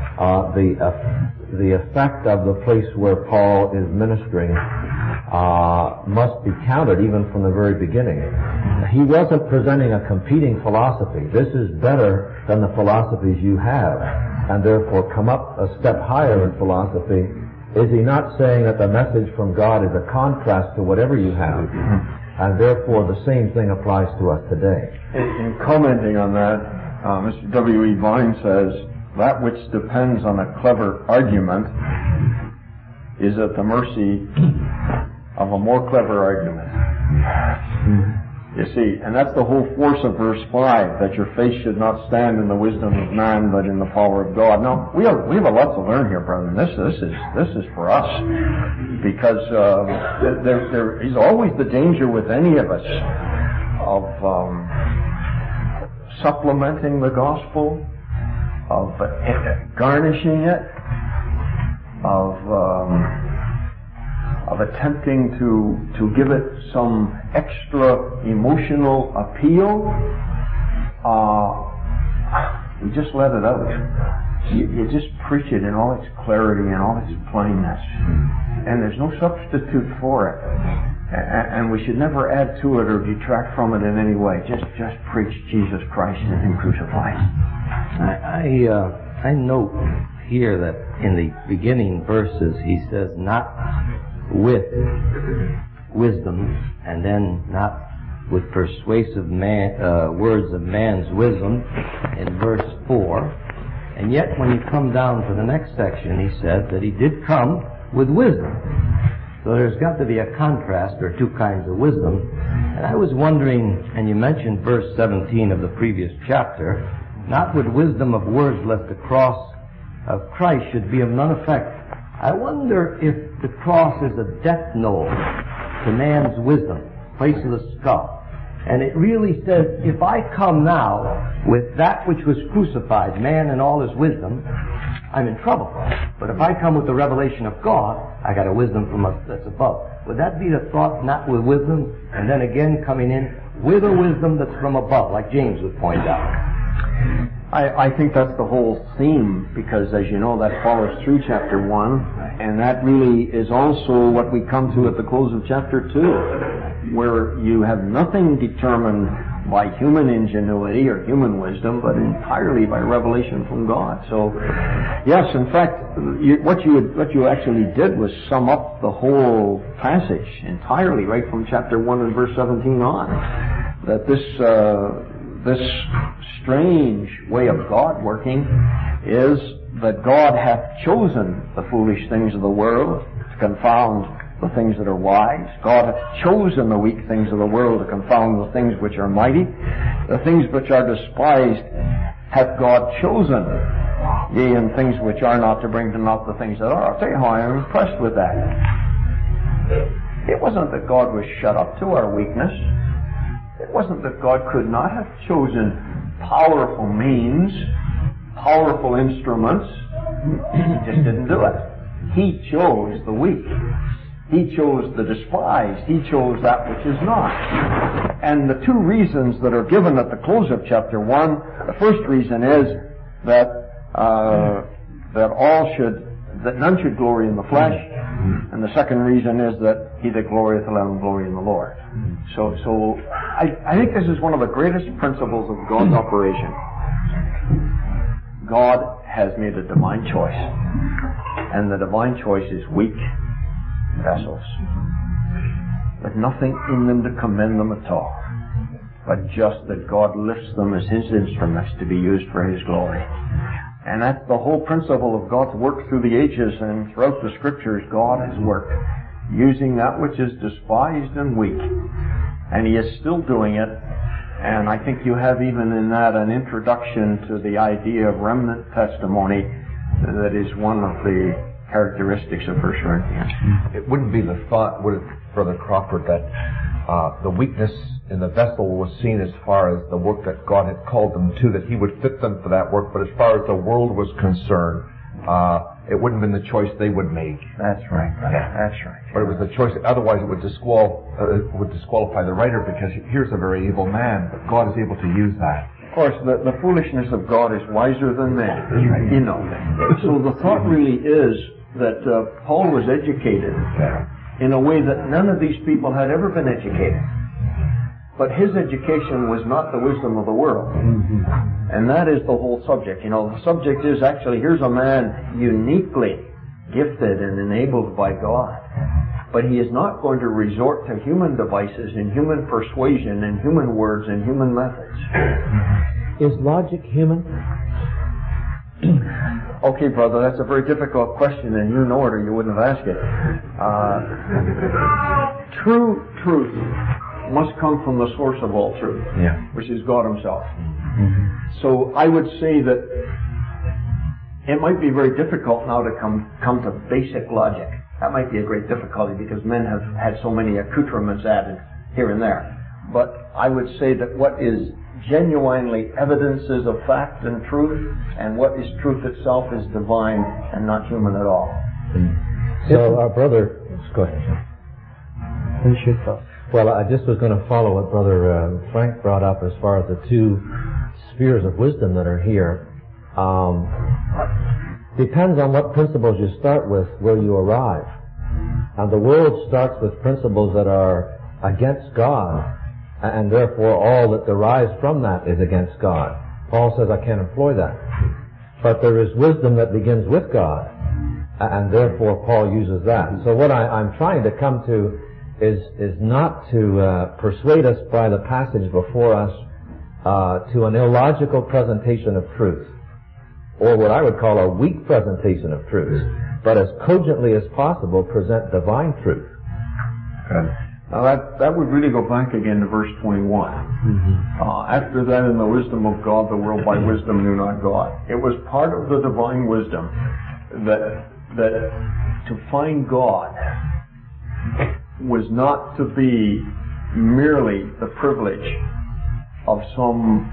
The effect of the place where Paul is ministering must be counted even from the very beginning. He wasn't presenting a competing philosophy. This is better than the philosophies you have, and therefore come up a step higher in philosophy. Is he not saying that the message from God is a contrast to whatever you have, and therefore the same thing applies to us today? In commenting on that, Mr. W.E. Vine says, that which depends on a clever argument is at the mercy of a more clever argument. You see, and that's the whole force of verse 5, that your faith should not stand in the wisdom of man, but in the power of God. Now, we have a lot to learn here, brethren. This is for us, because there is always the danger with any of us of supplementing the gospel, of garnishing it, of attempting to give it some extra emotional appeal. You just let it out. You just preach it in all its clarity and all its plainness, and there's no substitute for it. And we should never add to it or detract from it in any way. Just preach Jesus Christ and Him crucified. I note here that in the beginning verses he says not with wisdom, and then not with persuasive words of man's wisdom in verse 4. And yet when you come down to the next section, he said that he did come with wisdom. So there's got to be a contrast, or two kinds of wisdom. And I was wondering, and you mentioned verse 17 of the previous chapter, not with wisdom of words lest the cross of Christ should be of none effect. I wonder if the cross is a death knell to man's wisdom, place of the skull. And it really says, if I come now with that which was crucified, man and all his wisdom, I'm in trouble. But if I come with the revelation of God, I got a wisdom from us that's above. Would that be the thought, not with wisdom, and then again coming in with a wisdom that's from above, like James would point out? I think that's the whole theme, because as you know, that follows through chapter 1, and that really is also what we come to at the close of chapter 2, where you have nothing determined by human ingenuity or human wisdom, but entirely by revelation from God. So, yes, in fact, what you actually did was sum up the whole passage entirely, right from chapter 1 and verse 17 on. That this strange way of God working is that God hath chosen the foolish things of the world to confound the things that are wise. God hath chosen the weak things of the world to confound the things which are mighty. The things which are despised hath God chosen, yea, and things which are not, to bring to naught the things that are. I'll tell you how I am impressed with that. It wasn't that God was shut up to our weakness. It wasn't that God could not have chosen powerful means, powerful instruments. He just didn't do it. He chose the weak. He chose the despised. He chose that which is not. And the two reasons that are given at the close of chapter 1, the first reason is that none should glory in the flesh, and the second reason is that he that glorieth, let him glory in the Lord. So I think this is one of the greatest principles of God's operation. God has made a divine choice, and the divine choice is weak vessels, with nothing in them to commend them at all, but just that God lifts them as His instruments to be used for His glory. And that's the whole principle of God's work through the ages, and throughout the Scriptures God has worked, using that which is despised and weak. And He is still doing it And I think you have even in that an introduction to the idea of remnant testimony that is one of the characteristics of 1 Corinthians. It wouldn't be the thought, would it, Brother Crawford, that the weakness in the vessel was seen as far as the work that God had called them to, that He would fit them for that work, but as far as the world was concerned, it wouldn't have been the choice they would make. That's right. Yeah, that's right. But it was the choice. Otherwise, it would disqualify the writer, because here's a very evil man, but God is able to use that. Of course, the foolishness of God is wiser than man. Right. You know. So the thought really is that Paul was educated in a way that none of these people had ever been educated. But his education was not the wisdom of the world. Mm-hmm. And that is the whole subject. You know, the subject is actually, here's a man uniquely gifted and enabled by God. But he is not going to resort to human devices and human persuasion and human words and human methods. Is logic human? Okay, brother, that's a very difficult question, and you know it or you wouldn't have asked it. True truth must come from the source of all truth, which is God Himself. Mm-hmm. So I would say that it might be very difficult now to come to basic logic. That might be a great difficulty because men have had so many accoutrements added here and there. But I would say that what is genuinely evidences of fact and truth, and what is truth itself is divine and not human at all. So our brother, go ahead. Finish your thought. Well, I just was going to follow what Brother Frank brought up as far as the two spheres of wisdom that are here. Depends on what principles you start with where you arrive. And the world starts with principles that are against God, and therefore all that derives from that is against God. Paul says, I can't employ that. But there is wisdom that begins with God, and therefore Paul uses that. So what I'm trying to come to is not to persuade us by the passage before us to an illogical presentation of truth, or what I would call a weak presentation of truth, but as cogently as possible present divine truth. Good. Now that would really go back again to verse 21. Mm-hmm. After that, in the wisdom of God, the world by wisdom knew not God. It was part of the divine wisdom that to find God was not to be merely the privilege of some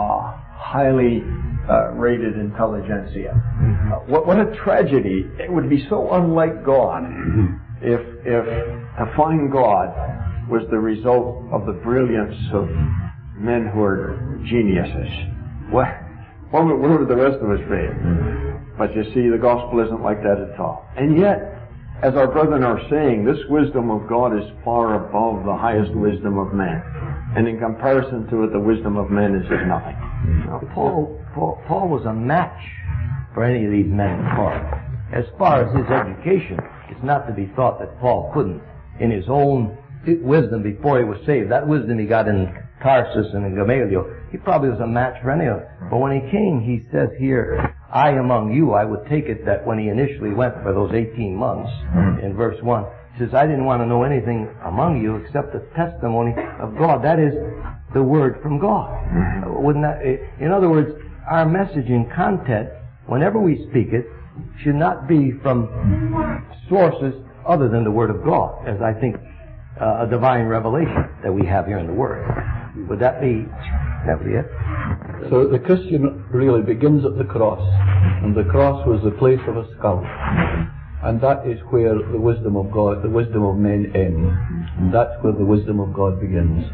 highly rated intelligentsia. What a tragedy. It would be so unlike God if to find God was the result of the brilliance of men who are geniuses. What would the rest of us be? But you see, the gospel isn't like that at all. And yet, as our brethren are saying, this wisdom of God is far above the highest wisdom of man. And in comparison to it, the wisdom of men is as nothing. Now, Paul was a match for any of these men in Corinth. As far as his education, it's not to be thought that Paul couldn't, in his own wisdom before he was saved, that wisdom he got in Tarsus and in Gamaliel, he probably was a match for any of them. But when he came, he says here, I among you, I would take it that when he initially went for those 18 months, in verse 1, he says, I didn't want to know anything among you except the testimony of God. That is the word from God. Wouldn't that, in other words, our message in content, whenever we speak it, should not be from sources other than the Word of God, as I think a divine revelation that we have here in the Word. Would that be it? So the Christian really begins at the cross, and the cross was the place of a skull. And that is where the wisdom of God, the wisdom of men ends. And that's where the wisdom of God begins.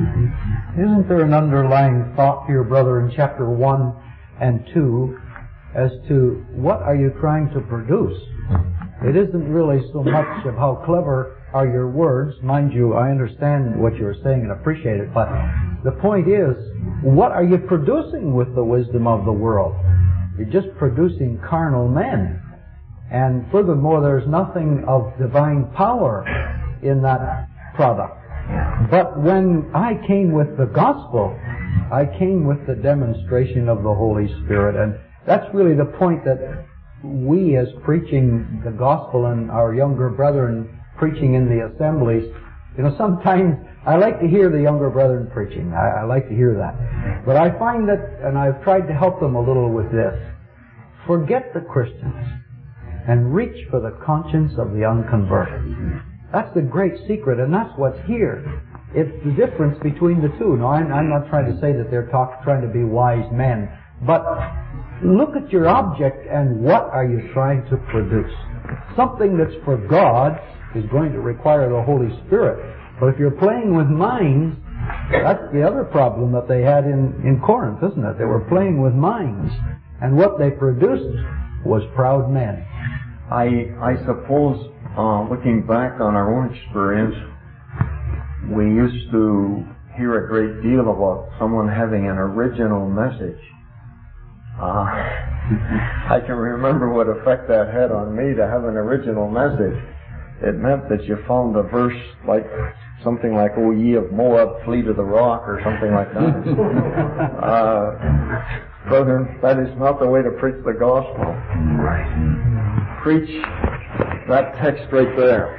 Isn't there an underlying thought here, brother, in chapter 1 and 2 as to what are you trying to produce? It isn't really so much of how clever are your words. Mind you, I understand what you're saying and appreciate it, but the point is, what are you producing with the wisdom of the world? You're just producing carnal men. And furthermore, there's nothing of divine power in that product. But when I came with the gospel, I came with the demonstration of the Holy Spirit. And that's really the point that we, as preaching the gospel and our younger brethren preaching in the assemblies, sometimes I like to hear the younger brethren preaching. I like to hear that. But I find that, and I've tried to help them a little with this, forget the Christians and reach for the conscience of the unconverted. That's the great secret, and that's what's here. It's the difference between the two. Now, I'm not trying to say that they're trying to be wise men, but look at your object and what are you trying to produce. Something that's for God is going to require the Holy Spirit. But if you're playing with minds, that's the other problem that they had in Corinth, isn't it? They were playing with minds. And what they produced was proud men. I suppose, looking back on our own experience, we used to hear a great deal about someone having an original message. I can remember what effect that had on me to have an original message. It meant that you found a verse like something like, "O ye of Moab, flee to the rock," or something like that. Brethren, that is not the way to preach the gospel. Right. Preach that text right there.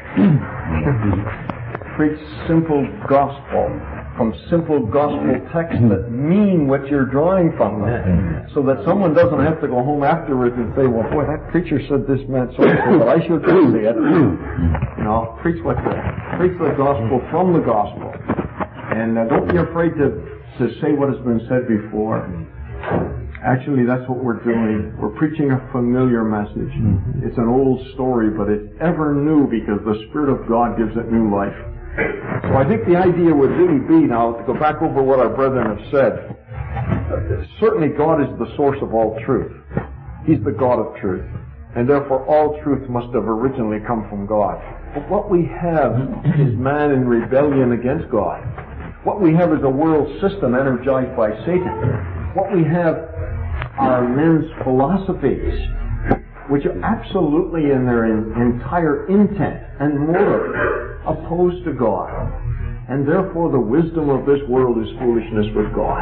Preach simple gospel from simple gospel texts that mean what you're drawing from them, so that someone doesn't have to go home afterwards and say, "Well, boy, that preacher said this meant so and so, but I should see it." No, preach the gospel from the gospel, and don't be afraid to say what has been said before. Actually, that's what we're doing. We're preaching a familiar message. It's an old story, but it's ever new because the Spirit of God gives it new life. So I think the idea would really be, now, to go back over what our brethren have said, certainly God is the source of all truth. He's the God of truth. And therefore all truth must have originally come from God. But what we have is man in rebellion against God. What we have is a world system energized by Satan. What we have are men's philosophies, which are absolutely in their entire intent and motive opposed to God. And therefore the wisdom of this world is foolishness with God.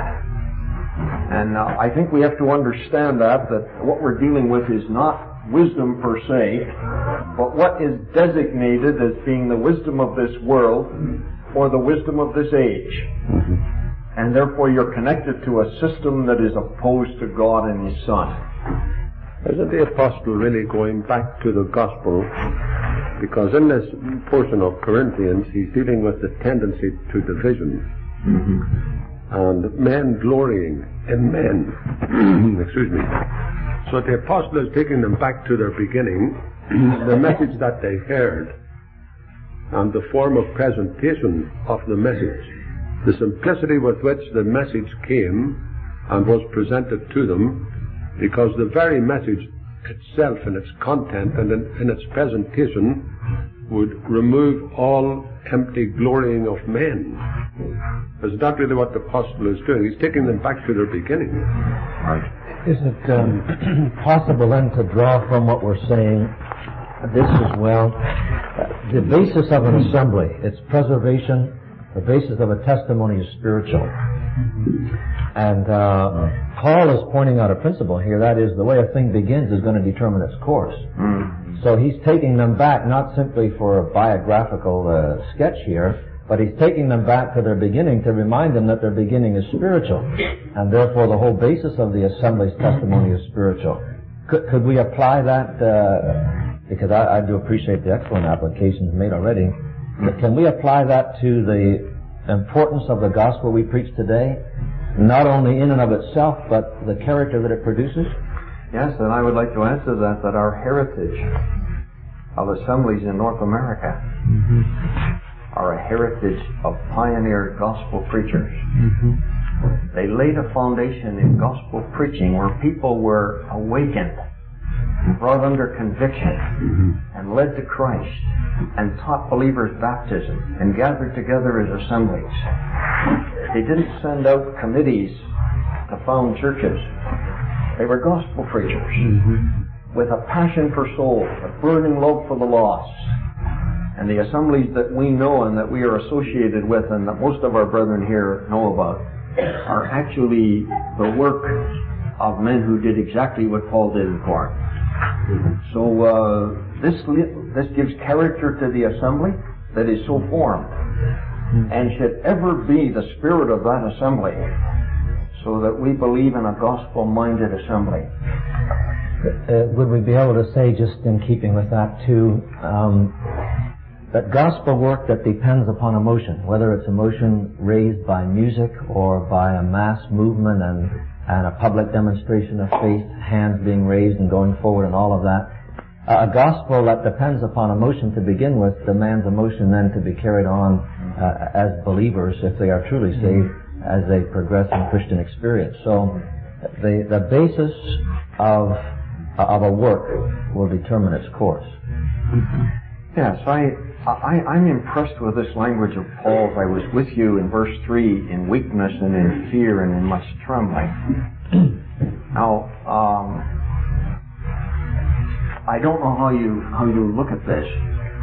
And I think we have to understand that what we're dealing with is not wisdom per se, but what is designated as being the wisdom of this world or the wisdom of this age. And therefore you're connected to a system that is opposed to God and His Son. Isn't the apostle really going back to the gospel? Because in this portion of Corinthians, he's dealing with the tendency to division. And men glorying in men. Excuse me. So the apostle is taking them back to their beginning, the message that they heard, and the form of presentation of the message. The simplicity with which the message came and was presented to them, because the very message itself in its content and in its presentation would remove all empty glorying of men. That's not really what the apostle is doing. He's taking them back to their beginning. Right. Is it possible then to draw from what we're saying this as well? The basis of an assembly, its preservation, the basis of a testimony is spiritual. And Paul is pointing out a principle here, that is, the way a thing begins is going to determine its course. So he's taking them back not simply for a biographical sketch here, but he's taking them back to their beginning to remind them that their beginning is spiritual. And therefore the whole basis of the assembly's testimony is spiritual. Could we apply that, because I do appreciate the excellent applications made already, but can we apply that to the importance of the gospel we preach today? Not only in and of itself, but the character that it produces? Yes, and I would like to answer that our heritage of assemblies in North America are a heritage of pioneer gospel preachers. They laid a foundation in gospel preaching where people were awakened, brought under conviction, and led to Christ, and taught believers baptism, and gathered together as assemblies. They didn't send out committees to found churches. They were gospel preachers with a passion for souls, a burning love for the lost. And the assemblies that we know and that we are associated with and that most of our brethren here know about are actually the work of men who did exactly what Paul did in Corinth. So this gives character to the assembly that is so formed. and should ever be the spirit of that assembly, so that we believe in a gospel-minded assembly. Would we be able to say, just in keeping with that too, that gospel work that depends upon emotion, whether it's emotion raised by music or by a mass movement and a public demonstration of faith, hands being raised and going forward and all of that, a gospel that depends upon emotion to begin with demands emotion then to be carried on as believers, if they are truly saved, as they progress in Christian experience. So the basis of a work will determine its course. Yes, I'm impressed with this language of Paul's. I was with you in verse 3 in weakness and in fear and in much trembling. Now, I don't know how you look at this.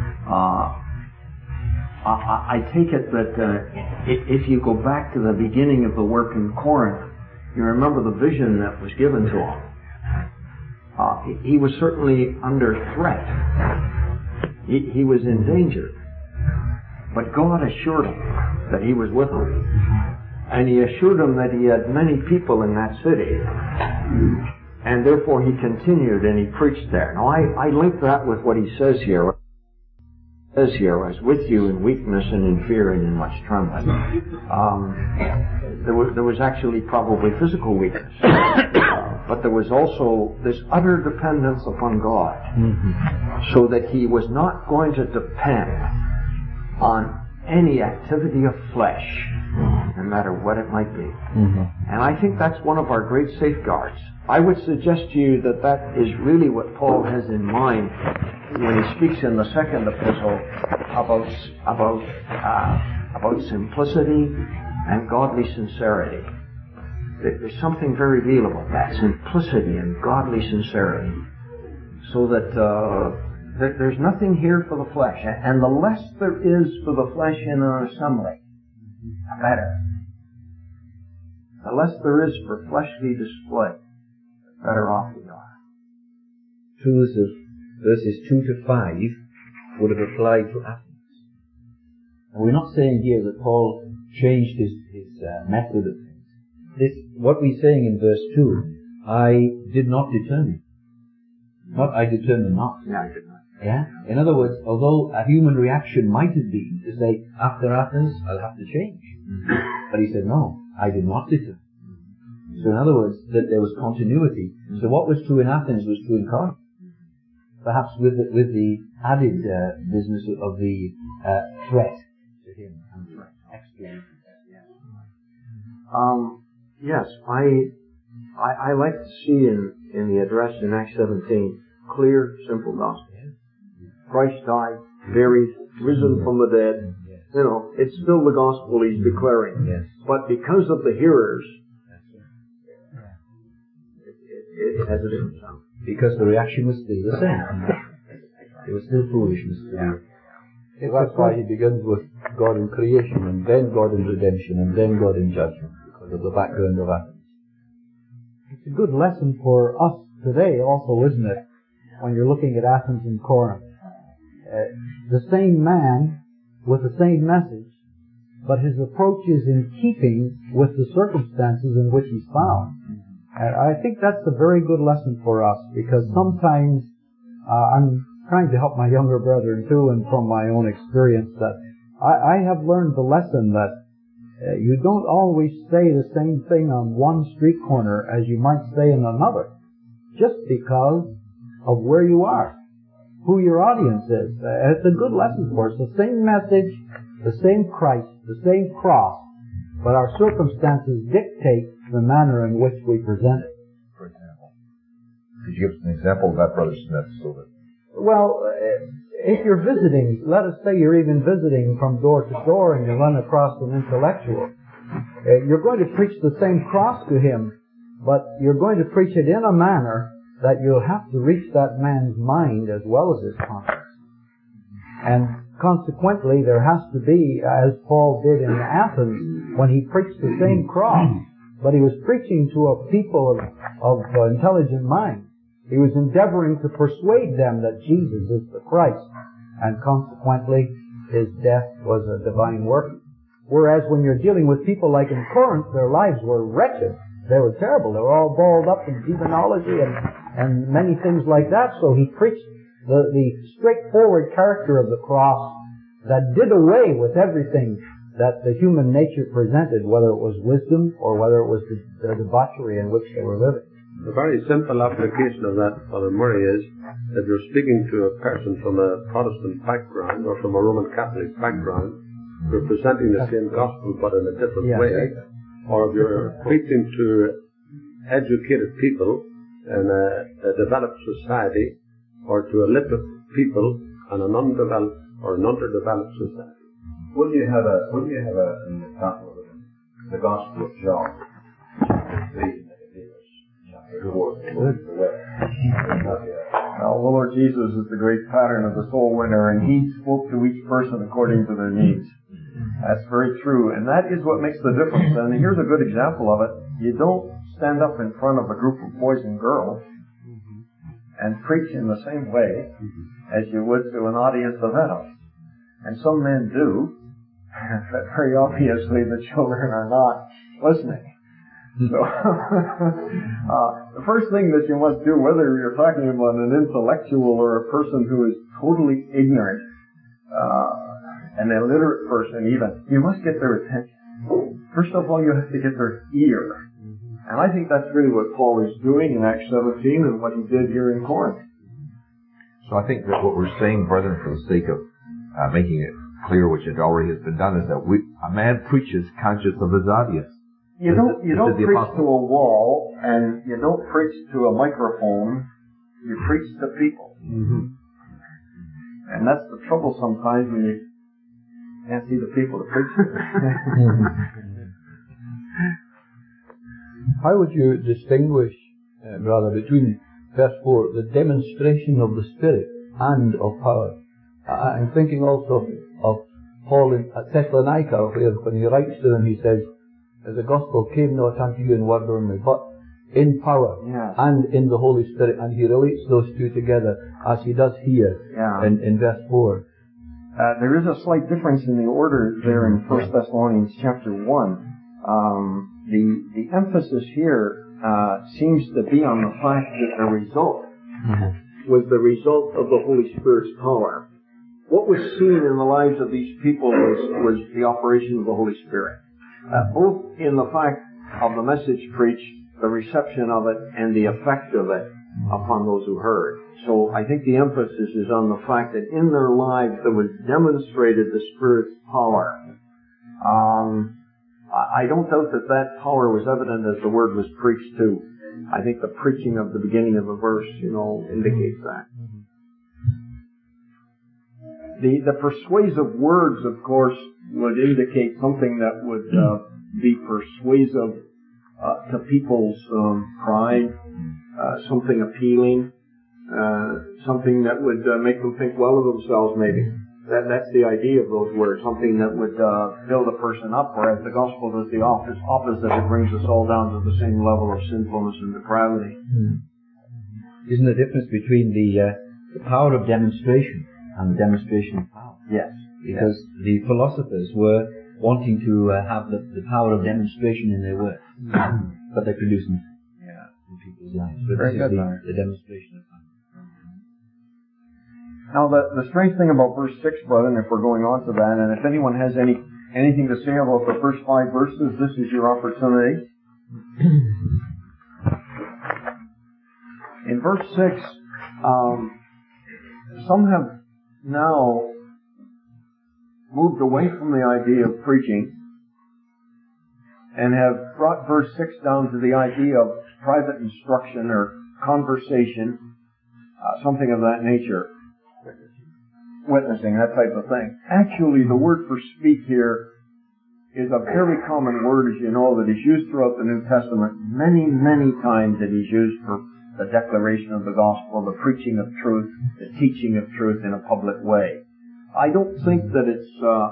I take it that if you go back to the beginning of the work in Corinth, you remember the vision that was given to him. He was certainly under threat. He was in danger. But God assured him that He was with him. And He assured him that he had many people in that city. And therefore He continued and He preached there. Now I link that with what he says here. He says here, I was with you in weakness and in fear and in much trembling. There was actually probably physical weakness. But there was also this utter dependence upon God. So that he was not going to depend on any activity of flesh, no matter what it might be. And I think that's one of our great safeguards. I would suggest to you that that is really what Paul has in mind when he speaks in the second epistle about simplicity and godly sincerity. There's something very real about that, simplicity and godly sincerity. So that there's nothing here for the flesh. And the less there is for the flesh in an assembly, the better. The less there is for fleshly display, the better off we are. Truths of verses 2 to 5 would have applied to Athens. And we're not saying here that Paul changed his method of things. What we're saying in verse 2, I did not determine. Not I determined not. Yeah, I did not. Yeah? In other words, although a human reaction might have been to say, after Athens, I'll have to change. But he said, no, I did not determine. So in other words, that there was continuity. So what was true in Athens was true in Corinth. Perhaps with the added business of the threat to him and the extra. Yes, I like to see in the address in Acts 17, clear, simple gospel. Christ died, buried, risen from the dead. You know, it's still the gospel he's declaring. But because of the hearers, it has a different sound. Because the reaction was still the same. It was still foolishness. That's why he begins with God in creation, and then God in redemption, and then God in judgment, because of the background of Athens. It's a good lesson for us today also, isn't it? When you're looking at Athens and Corinth. The same man with the same message, but his approach is in keeping with the circumstances in which he's found. And I think that's a very good lesson for us, because sometimes I'm trying to help my younger brethren too, and from my own experience, that I have learned the lesson that you don't always say the same thing on one street corner as you might say in another, just because of where you are, who your audience is. It's a good lesson for us. The same message, the same Christ, the same cross, but our circumstances dictate the manner in which we present it. For example, could you give us an example of that, Brother Smith? Well, if you're visiting, let us say you're even visiting from door to door and you run across an intellectual, you're going to preach the same cross to him, but you're going to preach it in a manner that you'll have to reach that man's mind as well as his conscience. And consequently, there has to be, as Paul did in Athens, when he preached the same cross, but he was preaching to a people of intelligent minds. He was endeavoring to persuade them that Jesus is the Christ, and consequently, his death was a divine work. Whereas when you're dealing with people like in Corinth, their lives were wretched. They were terrible. They were all balled up in demonology and many things like that. So he preached the straightforward character of the cross that did away with everything that the human nature presented, whether it was wisdom or whether it was the debauchery in which they were living. A very simple application of that, Father Murray, is if you're speaking to a person from a Protestant background or from a Roman Catholic background, you're presenting the same gospel but in a different way. Or if you're preaching to educated people in a developed society, or to illiterate people in an undeveloped or an underdeveloped society. Wouldn't you have an example of the Gospel of John, chapter 3, Nicodemus, chapter 4, the way? Well, the Lord Jesus is the great pattern of the soul winner, and He spoke to each person according to their needs. That's very true, and that is what makes the difference. And here's a good example of it. You don't stand up in front of a group of boys and girls and preach in the same way as you would to an audience of adults. And some men do, but very obviously the children are not listening. So, the first thing that you must do, whether you're talking about an intellectual or a person who is totally ignorant, an illiterate person even, you must get their attention. First of all, you have to get their ear. And I think that's really what Paul is doing in Acts 17 and what he did here in Corinth. So I think that what we're saying, brethren, for the sake of making it clear, which it already has been done, is that a man preaches conscious of his audience. You don't preach to a wall, and you don't preach to a microphone. You preach to people. And that's the trouble sometimes when you can't see the people to preach to. How would you distinguish, brother, between verse 4, the demonstration of the Spirit and of power? I'm thinking also of Paul at Thessalonica, where when he writes to them, he says, the gospel came not unto you in word only, but in power and in the Holy Spirit. And he relates those two together as he does here in verse 4. There is a slight difference in the order there in 1 Thessalonians chapter 1. The emphasis here seems to be on the fact that the result was the result of the Holy Spirit's power. What was seen in the lives of these people was the operation of the Holy Spirit. Both in the fact of the message preached, the reception of it, and the effect of it upon those who heard. So I think the emphasis is on the fact that in their lives there was demonstrated the Spirit's power. I don't doubt that power was evident as the word was preached too. I think the preaching of the beginning of the verse, indicates that. The persuasive words, of course, would indicate something that would be persuasive to people's pride, something appealing, something that would make them think well of themselves, maybe. That's the idea of those words, something that would build a person up, whereas the gospel does the opposite. It brings us all down to the same level of sinfulness and depravity. Isn't the difference between the power of demonstration and the demonstration of power? Yes. Because the philosophers were wanting to have the power of demonstration in their work, but they produce nothing in people's lives. But Very this good, is the demonstration of power. Now, the strange thing about verse 6, brethren, if we're going on to that, and if anyone has anything to say about the first 5 verses, this is your opportunity. In verse 6, some have now moved away from the idea of preaching and have brought verse 6 down to the idea of private instruction or conversation, something of that nature. Witnessing, that type of thing. Actually, the word for speak here is a very common word, as you know, that is used throughout the New Testament. Many, many times it is used for the declaration of the gospel, the preaching of truth, the teaching of truth in a public way. I don't think that it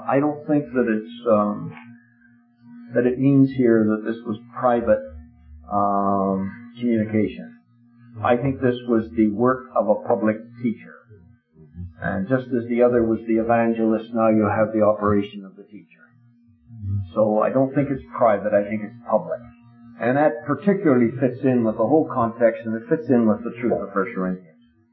means here that this was private communication. I think this was the work of a public teacher. And just as the other was the evangelist, now you have the operation of the teacher. So I don't think it's private, I think it's public. And that particularly fits in with the whole context, and it fits in with the truth of 1 Corinthians.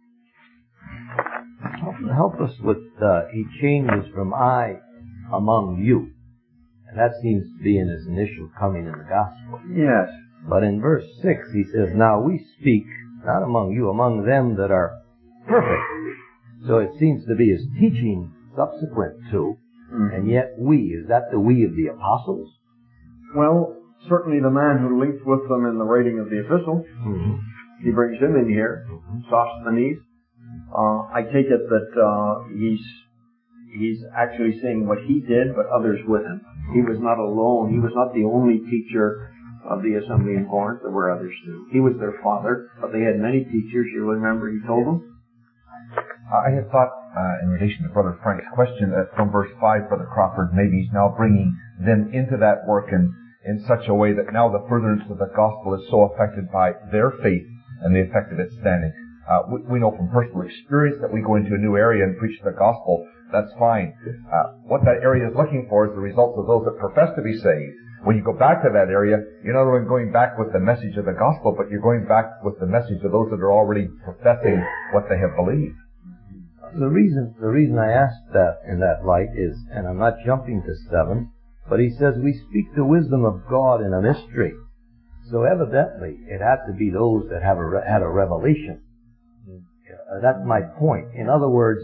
Help us with, he changes from I among you. And that seems to be in his initial coming in the gospel. Yes. But in verse 6 he says, now we speak, not among you, among them that are perfect. So it seems to be his teaching subsequent to, and yet we. Is that the we of the apostles? Well, certainly the man who linked with them in the writing of the epistle, he brings him in here, Sosthenes. I take it that he's actually saying what he did, but others with him. He was not alone. He was not the only teacher of the assembly in Corinth. There were others too. He was their father, but they had many teachers. You remember he told them? I had thought, in relation to Brother Frank's question, that from verse 5, Brother Crawford, maybe he's now bringing them into that work in such a way that now the furtherance of the gospel is so affected by their faith and the effect of its standing. We know from personal experience that we go into a new area and preach the gospel. That's fine. What that area is looking for is the results of those that profess to be saved. When you go back to that area, you're not only going back with the message of the gospel, but you're going back with the message of those that are already professing what they have believed. The reason I asked that in that light is, and I'm not jumping to 7, but he says we speak the wisdom of God in a mystery. So evidently it had to be those that had a revelation. That's my point. In other words,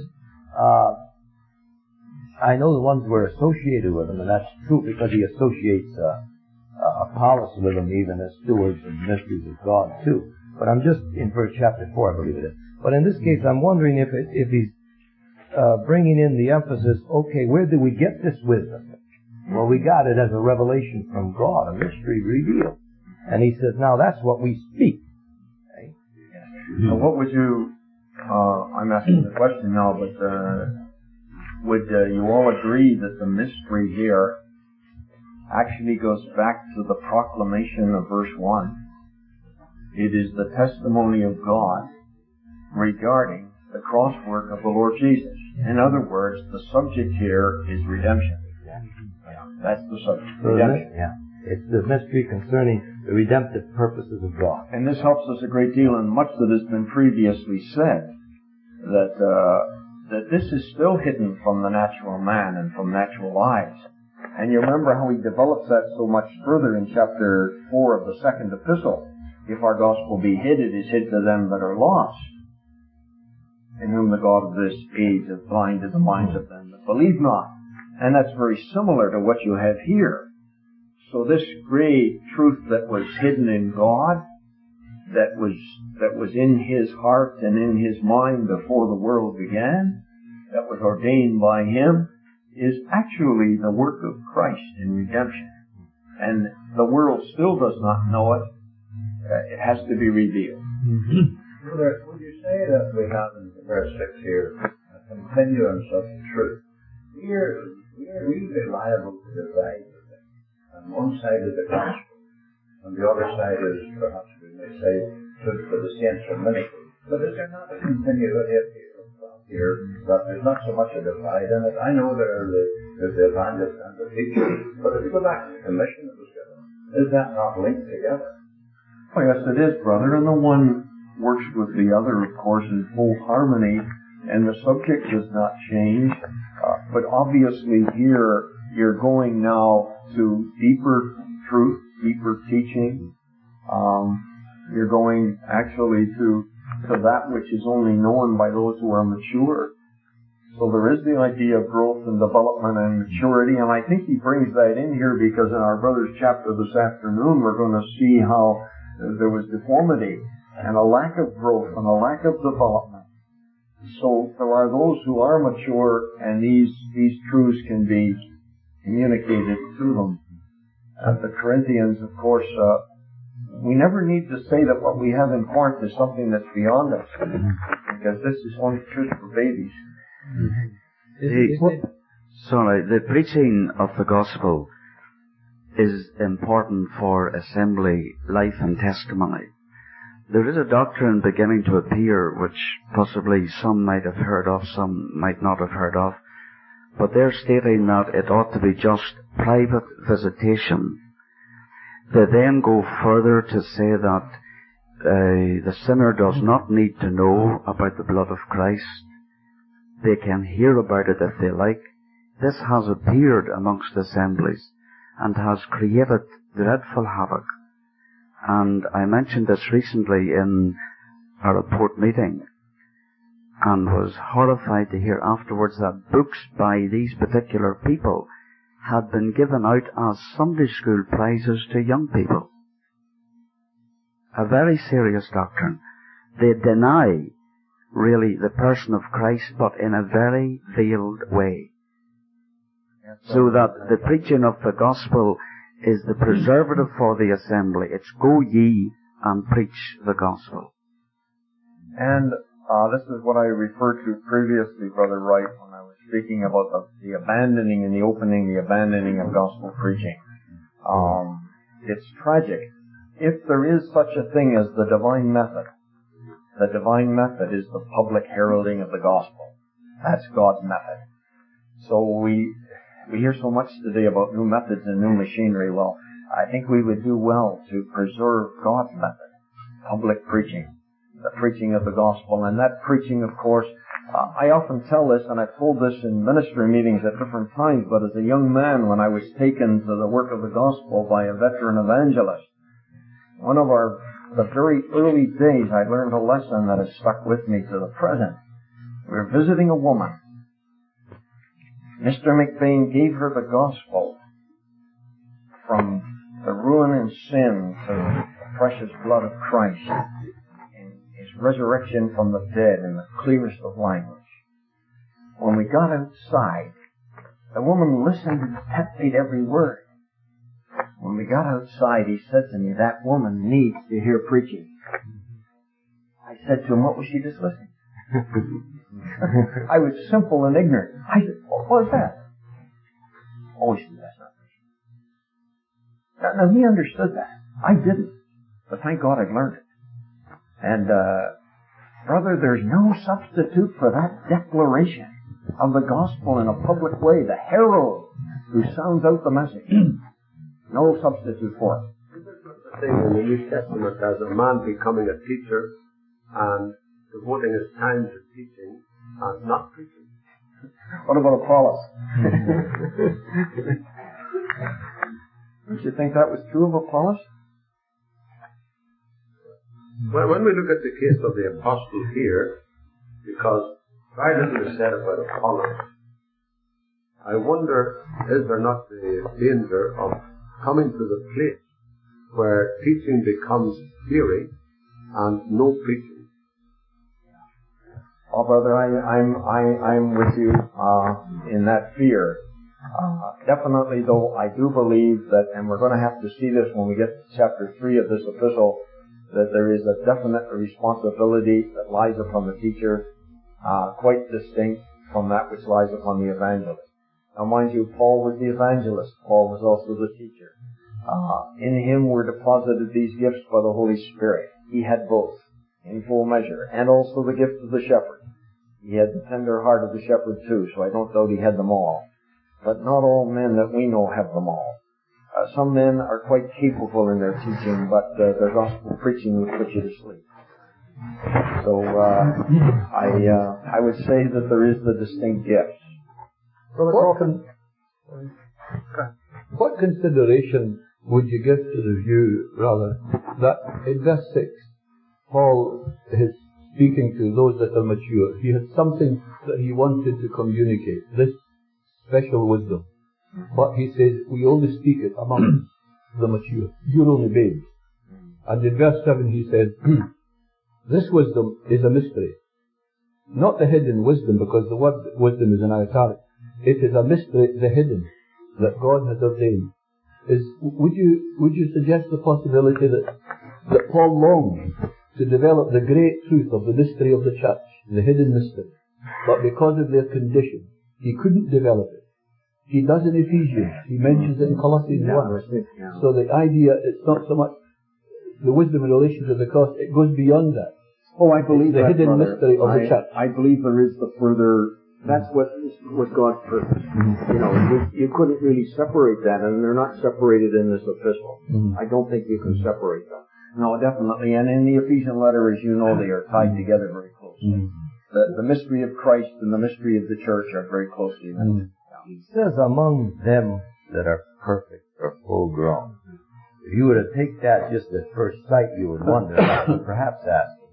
I know the ones who are associated with him, and that's true because he associates Apollos with him even as stewards of the mysteries of God too. But I'm just in chapter 4, I believe it is. But in this case, I'm wondering if he's bringing in the emphasis, okay, where did we get this wisdom? Well, we got it as a revelation from God, a mystery revealed. And he says, now that's what we speak. Okay? So what would you, I'm asking the question now, but would you all agree that the mystery here actually goes back to the proclamation of verse 1? It is the testimony of God regarding the cross work of the Lord Jesus. In other words, the subject here is redemption. That's the subject. Redemption. Yeah. It's the mystery concerning the redemptive purposes of God. And this helps us a great deal in much that has been previously said, that this is still hidden from the natural man and from natural eyes. And you remember how he develops that so much further in chapter 4 of the second epistle. If our gospel be hid, it is hid to them that are lost, in whom the God of this age hath blinded the minds of them that believe not. And that's very similar to what you have here. So this great truth that was hidden in God, that was in his heart and in his mind before the world began, that was ordained by him, is actually the work of Christ in redemption. And the world still does not know it. It has to be revealed. Would you say that we have in verse 6 here a continuance of the truth? We are really liable to divide the thing. On one side is the gospel, and the other side is, perhaps we may say, truth for the saints or ministry. But is there not a continuity here that there's not so much a divide in it? I know there's the evangelist and the teacher, but if you go back to the commission that was given, is that not linked together? Oh yes, it is, brother, and the one works with the other, of course, in full harmony, and the subject does not change. But obviously here, you're going now to deeper truth, deeper teaching. You're going actually to that which is only known by those who are mature. So there is the idea of growth and development and maturity, and I think he brings that in here because in our brother's chapter this afternoon, we're going to see how there was deformity and a lack of growth and a lack of development. So there are those who are mature, and these truths can be communicated to them. And the Corinthians, of course, we never need to say that what we have in Corinth is something that's beyond us, because this is only truth for babies. The preaching of the gospel is important for assembly, life and testimony. There is a doctrine beginning to appear which possibly some might have heard of, some might not have heard of, but they're stating that it ought to be just private visitation. They then go further to say that the sinner does not need to know about the blood of Christ. They can hear about it if they like. This has appeared amongst assemblies and has created dreadful havoc. And I mentioned this recently in a report meeting, and was horrified to hear afterwards that books by these particular people had been given out as Sunday school prizes to young people. A very serious doctrine. They deny, really, the person of Christ, but in a very veiled way. So that the preaching of the gospel is the preservative for the assembly. It's go ye and preach the gospel. And this is what I referred to previously, Brother Wright, when I was speaking about the abandoning in the opening, the abandoning of gospel preaching. It's tragic. If there is such a thing as the divine method is the public heralding of the gospel. That's God's method. So we hear so much today about new methods and new machinery. Well, I think we would do well to preserve God's method, public preaching, the preaching of the gospel. And that preaching, of course, I often tell this, and I've told this in ministry meetings at different times, but as a young man, when I was taken to the work of the gospel by a veteran evangelist, one of the very early days, I learned a lesson that has stuck with me to the present. We were visiting a woman. Mr. McBain gave her the gospel from the ruin and sin to the precious blood of Christ and His resurrection from the dead in the clearest of language. When we got outside, the woman listened intently to every word. When we got outside, he said to me, that woman needs to hear preaching. I said to him, what was she just listening? I was simple and ignorant. I said, what was that? Oh, he said, that's not preaching. Now, he understood that. I didn't. But thank God I've learned it. And, brother, there's no substitute for that declaration of the gospel in a public way. The herald who sounds out the message. No substitute for it. The thing in the New Testament as a man becoming a teacher and devoting his time to teaching and not preaching. What about Apollos? Don't you think that was true of Apollos? Well, when we look at the case of the apostle here, because very little is said about Apollos, I wonder, is there not the danger of coming to the place where teaching becomes theory and no preaching? Oh, brother, I'm with you in that fear. Definitely, though, I do believe that, and we're going to have to see this when we get to chapter 3 of this epistle, that there is a definite responsibility that lies upon the teacher, quite distinct from that which lies upon the evangelist. Now, mind you, Paul was the evangelist. Paul was also the teacher. In him were deposited these gifts by the Holy Spirit. He had both, in full measure, and also the gift of the shepherd. He had the tender heart of the shepherd too, so I don't doubt he had them all. But not all men that we know have them all. Some men are quite capable in their teaching, but their gospel preaching would put you to sleep. So I would say that there is the distinct gifts. What consideration would you give to the view, rather, that in verse 6, Paul is speaking to those that are mature. He had something that he wanted to communicate, this special wisdom. But he says, we only speak it among the mature. You're only babes. And in verse 7 he says, this wisdom is a mystery. Not the hidden wisdom, because the word wisdom is in italics. It is a mystery, the hidden, that God has ordained. Would you suggest the possibility that Paul longed to develop the great truth of the mystery of the church, the hidden mystery, but because of their condition, he couldn't develop it? He does in Ephesians. He mentions it in Colossians 1. So the idea, it's not so much the wisdom in relation to the cross, it goes beyond that. Oh, I believe the that, hidden brother. mystery of the church. I believe there is the further That's what was God's purpose. You know, you couldn't really separate that, and they're not separated in this epistle. I don't think you can separate them. No, definitely. And in the Ephesian letter, as you know, they are tied together very closely. The mystery of Christ and the mystery of the church are very closely linked. He says, among them that are perfect or full grown. If you were to take that just at first sight, you would wonder, perhaps asking,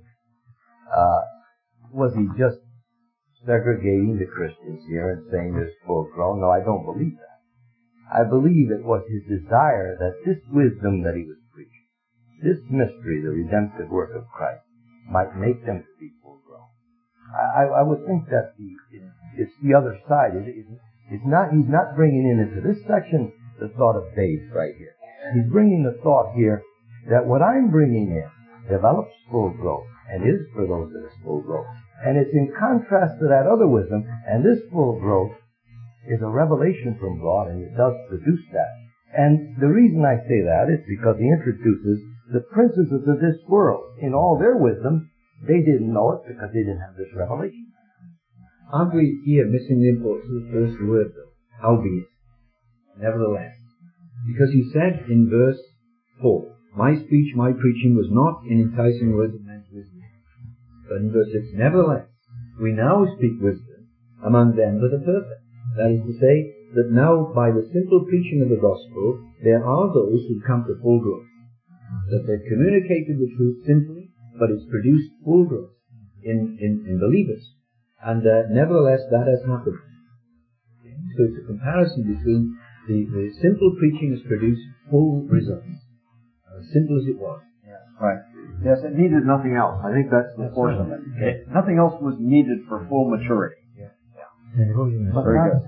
was he just segregating the Christians here and saying there's full grown? No, I don't believe that. I believe it was his desire that this wisdom that he was preaching, this mystery, the redemptive work of Christ, might make them to be full grown. I would think that it's the other side. He's not bringing into this section the thought of babes right here. He's bringing the thought here that what I'm bringing in develops full growth and is for those that is full growth. And it's in contrast to that other wisdom, and this full growth is a revelation from God, and it does produce that. And the reason I say that is because he introduces the princes of this world. In all their wisdom, they didn't know it because they didn't have this revelation. Aren't we here missing the importance of the first word, though? Howbeit, nevertheless. Because he said in verse 4, my speech, my preaching was not in enticing words of men's wisdom. But in verse 6, nevertheless, we now speak wisdom among them that are perfect. That is to say, that now by the simple preaching of the gospel, there are those who come to full growth. That they've communicated the truth simply, but it's produced full growth in believers. And nevertheless, that has happened. So it's a comparison between the simple preaching has produced full results. As simple as it was. Yeah, right. Yes, it needed nothing else. I think that's the force of it. Nothing else was needed for full maturity. Yeah. Very good.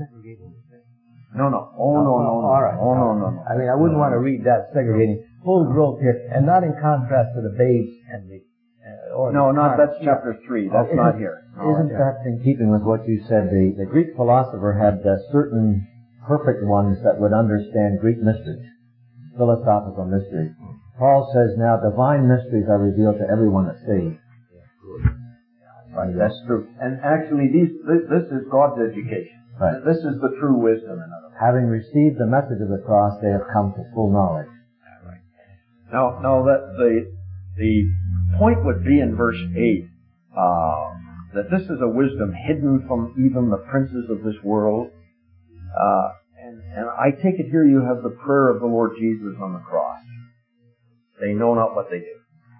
No. Oh, no. All right. Oh, no. I mean, I wouldn't want to read that segregating full growth here, and not in contrast to the babes and the... that's chapter 3. That's not here. Isn't that in keeping with what you said? The Greek philosopher had certain perfect ones that would understand Greek mysteries, philosophical mysteries. Paul says now, divine mysteries are revealed to everyone that sees. Right, that's true. And actually, this is God's education. Right. This is the true wisdom, in other words. Having received the message of the cross, they have come to full knowledge. Right. Now that the point would be in verse 8, that this is a wisdom hidden from even the princes of this world. And I take it here you have the prayer of the Lord Jesus on the cross. They know not what they do.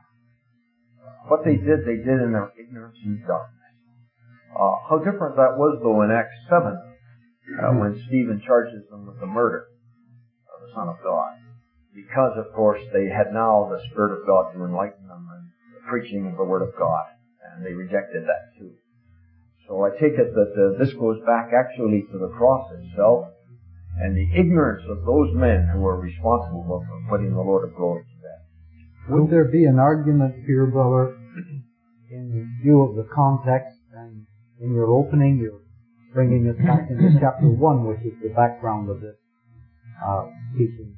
What they did in their ignorance and darkness. How different that was, though, in Acts 7, when Stephen charges them with the murder of the Son of God. Because, of course, they had now the Spirit of God to enlighten them and the preaching of the Word of God. And they rejected that, too. So I take it that this goes back actually to the cross itself and the ignorance of those men who were responsible for putting the Lord of glory to death. Would there be an argument here, brother, in view of the context, and in your opening, you're bringing us back into chapter 1, which is the background of this teaching,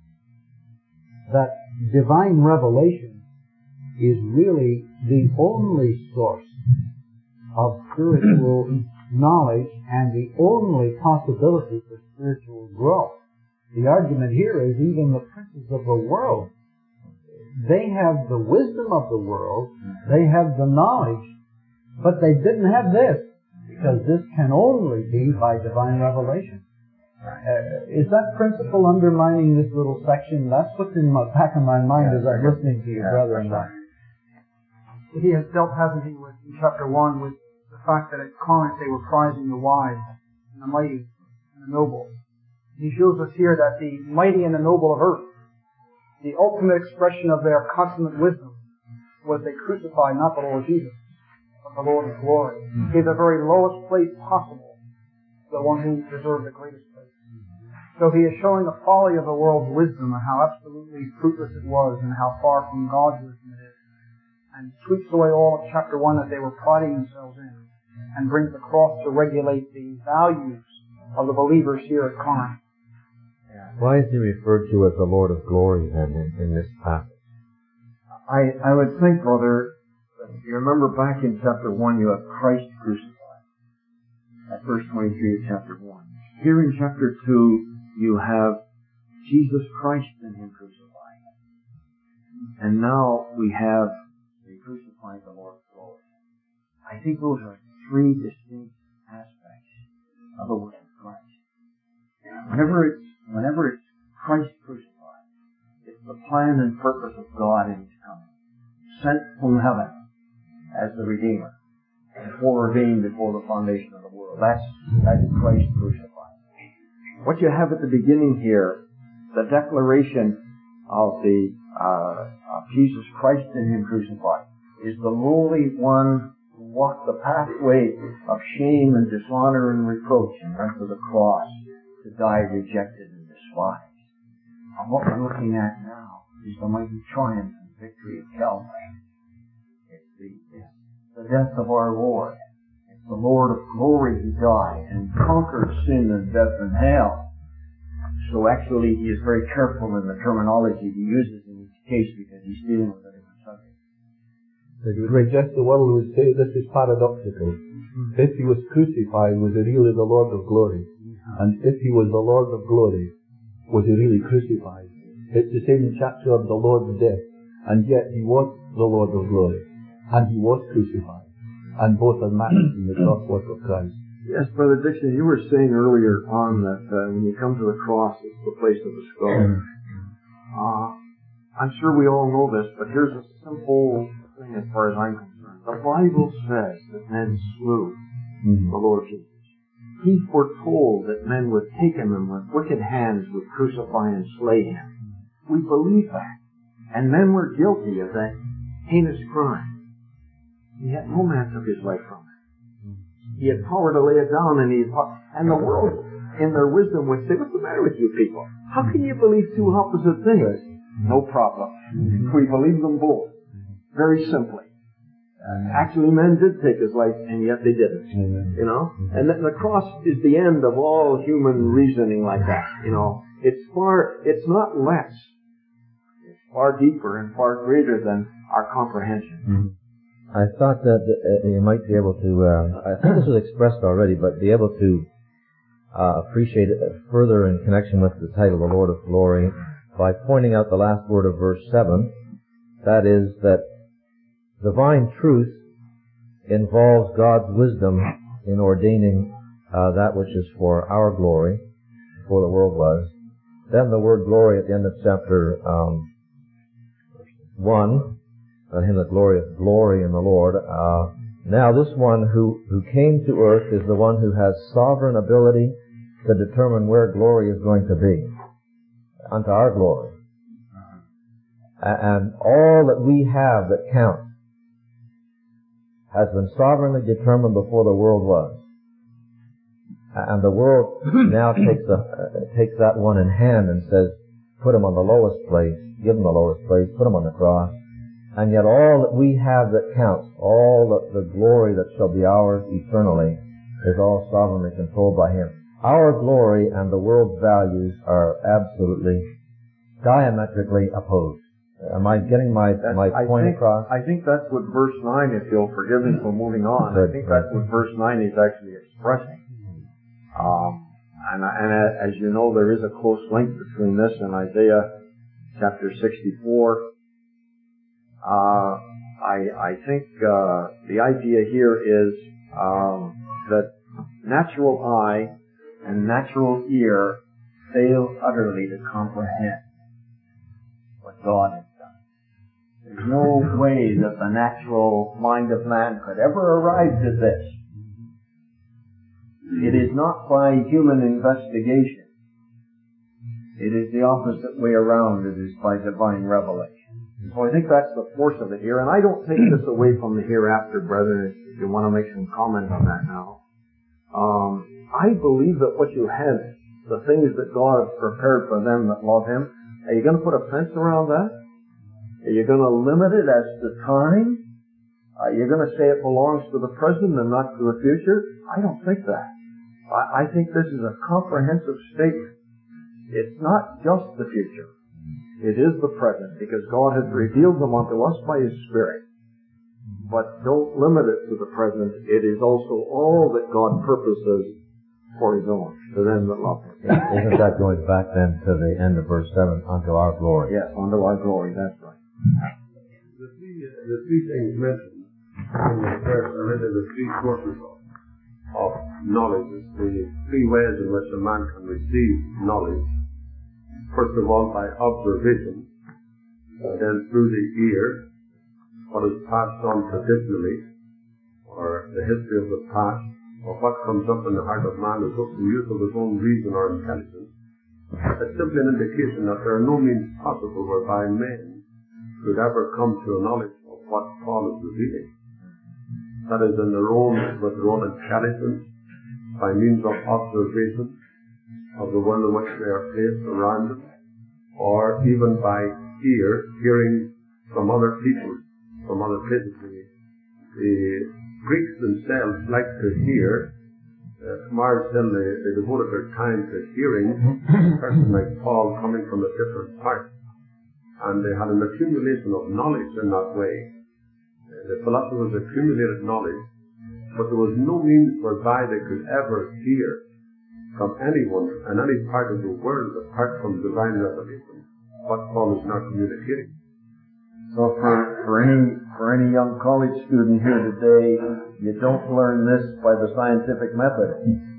that divine revelation is really the only source of spiritual knowledge and the only possibility for spiritual growth. The argument here is even the princes of the world, they have the wisdom of the world, they have the knowledge, but they didn't have this, because this can only be by divine revelation. Is that principle underlining this little section? That's what's in the back of my mind as I'm listening to your brother and I. He has dealt, hasn't he, with in chapter 1 with the fact that at Corinth they were prizing the wise and the mighty and the noble. He shows us here that the mighty and the noble of earth, the ultimate expression of their consummate wisdom, was they crucified not the Lord Jesus, but the Lord of glory. Gave the very lowest place possible to the one who deserved the greatest place. So he is showing the folly of the world's wisdom and how absolutely fruitless it was and how far from God's wisdom it is. And sweeps away all of chapter 1 that they were priding themselves in, and brings the cross to regulate the values of the believers here at Corinth. Why is he referred to as the Lord of glory then in this passage? I would think, brother, that if you remember back in chapter 1, you have Christ crucified. At verse 23 of chapter 1. Here in chapter 2, you have Jesus Christ and Him crucified. And now we have they crucified the Lord of glory. I think those are three distinct aspects of the work of Christ. Whenever it's Christ crucified, it's the plan and purpose of God in His coming. Sent from heaven as the Redeemer, and foreordained before the foundation of the world. That's Christ crucified. What you have at the beginning here, the declaration of Jesus Christ and Him crucified, is the lowly one who walked the pathway of shame and dishonor and reproach and went to the cross to die rejected and despised. And what we're looking at now is the mighty triumph and victory of Calvary. It's the death of our Lord. It's the Lord of glory who died and conquered sin and death and hell. So actually he is very careful in the terminology he uses in each case because he's dealing with a different subject. The great Jester World would say this is paradoxical. If he was crucified, was he really the Lord of glory? And if he was the Lord of glory, was he really crucified? It's the same chapter of the Lord's death, and yet he was the Lord of glory, and he was crucified, and both are matched in the cross work of Christ. Yes, Brother Dixon, you were saying earlier on that when you come to the cross, it's the place of the skull. I'm sure we all know this, but here's a simple thing as far as I'm concerned. The Bible says that men slew the Lord Jesus. He foretold that men would take him and with wicked hands would crucify and slay him. We believe that. And men were guilty of that heinous crime. Yet no man took his life from him. He had power to lay it down, and the world, in their wisdom, would say, "What's the matter with you people? How can you believe two opposite things?" No problem. We believe them both. Very simply. Actually, men did take his life, and yet they didn't. You know? And the cross is the end of all human reasoning like that. You know? It's not less. It's far deeper and far greater than our comprehension. I thought that you might be able to, I think this was expressed already, but be able to appreciate it further in connection with the title, The Lord of Glory, by pointing out the last word of verse 7. That is, that divine truth involves God's wisdom in ordaining that which is for our glory, before the world was. Then the word glory at the end of chapter 1, him the glory in the Lord. Now this one who came to earth is the one who has sovereign ability to determine where glory is going to be, unto our glory. And all that we have that counts has been sovereignly determined before the world was. And the world now takes that one in hand and says, put him on the lowest place, give him the lowest place, put him on the cross. And yet all that we have that counts, all the glory that shall be ours eternally, is all sovereignly controlled by Him. Our glory and the world's values are absolutely diametrically opposed. Am I getting my point across? I think that's what verse 9, if you'll forgive me for moving on, I think that's what verse 9 is actually expressing. And as you know, there is a close link between this and Isaiah chapter 64. I think the idea here is that natural eye and natural ear fail utterly to comprehend what God has done. There's no way that the natural mind of man could ever arrive to this. It is not by human investigation. It is the opposite way around. It is by divine revelation. So I think that's the force of it here. And I don't take this away from the hereafter, brethren, if you want to make some comment on that now. I believe that what you have, the things that God has prepared for them that love Him, are you going to put a fence around that? Are you going to limit it as to time? Are you going to say it belongs to the present and not to the future? I don't think that. I think this is a comprehensive statement. It's not just the future. It is the present, because God has revealed them unto us by His Spirit. But don't limit it to the present. It is also all that God purposes for His own, to them that love Him. Isn't that going back then to the end of verse 7, unto our glory? Yes, unto our glory, that's right. The three things mentioned in the verse are really the three sources of knowledge. It's the three ways in which a man can receive knowledge. First of all, by observation, then through the ear, what is passed on traditionally, or the history of the past, or what comes up in the heart of man is the use of his own reason or intelligence. It's simply an indication that there are no means possible whereby men could ever come to a knowledge of what Paul is revealing. That is with their own intelligence, by means of observation of the world in which they are placed around them, or even by hearing from other people, from other places. The Greeks themselves like to hear. Mars said they devoted their time to hearing a person like Paul coming from a different part. And they had an accumulation of knowledge in that way. The philosophers accumulated knowledge, but there was no means whereby they could ever hear from anyone in any part of the world apart from divine revelation what Paul is now communicating. So for any young college student here today, you don't learn this by the scientific method.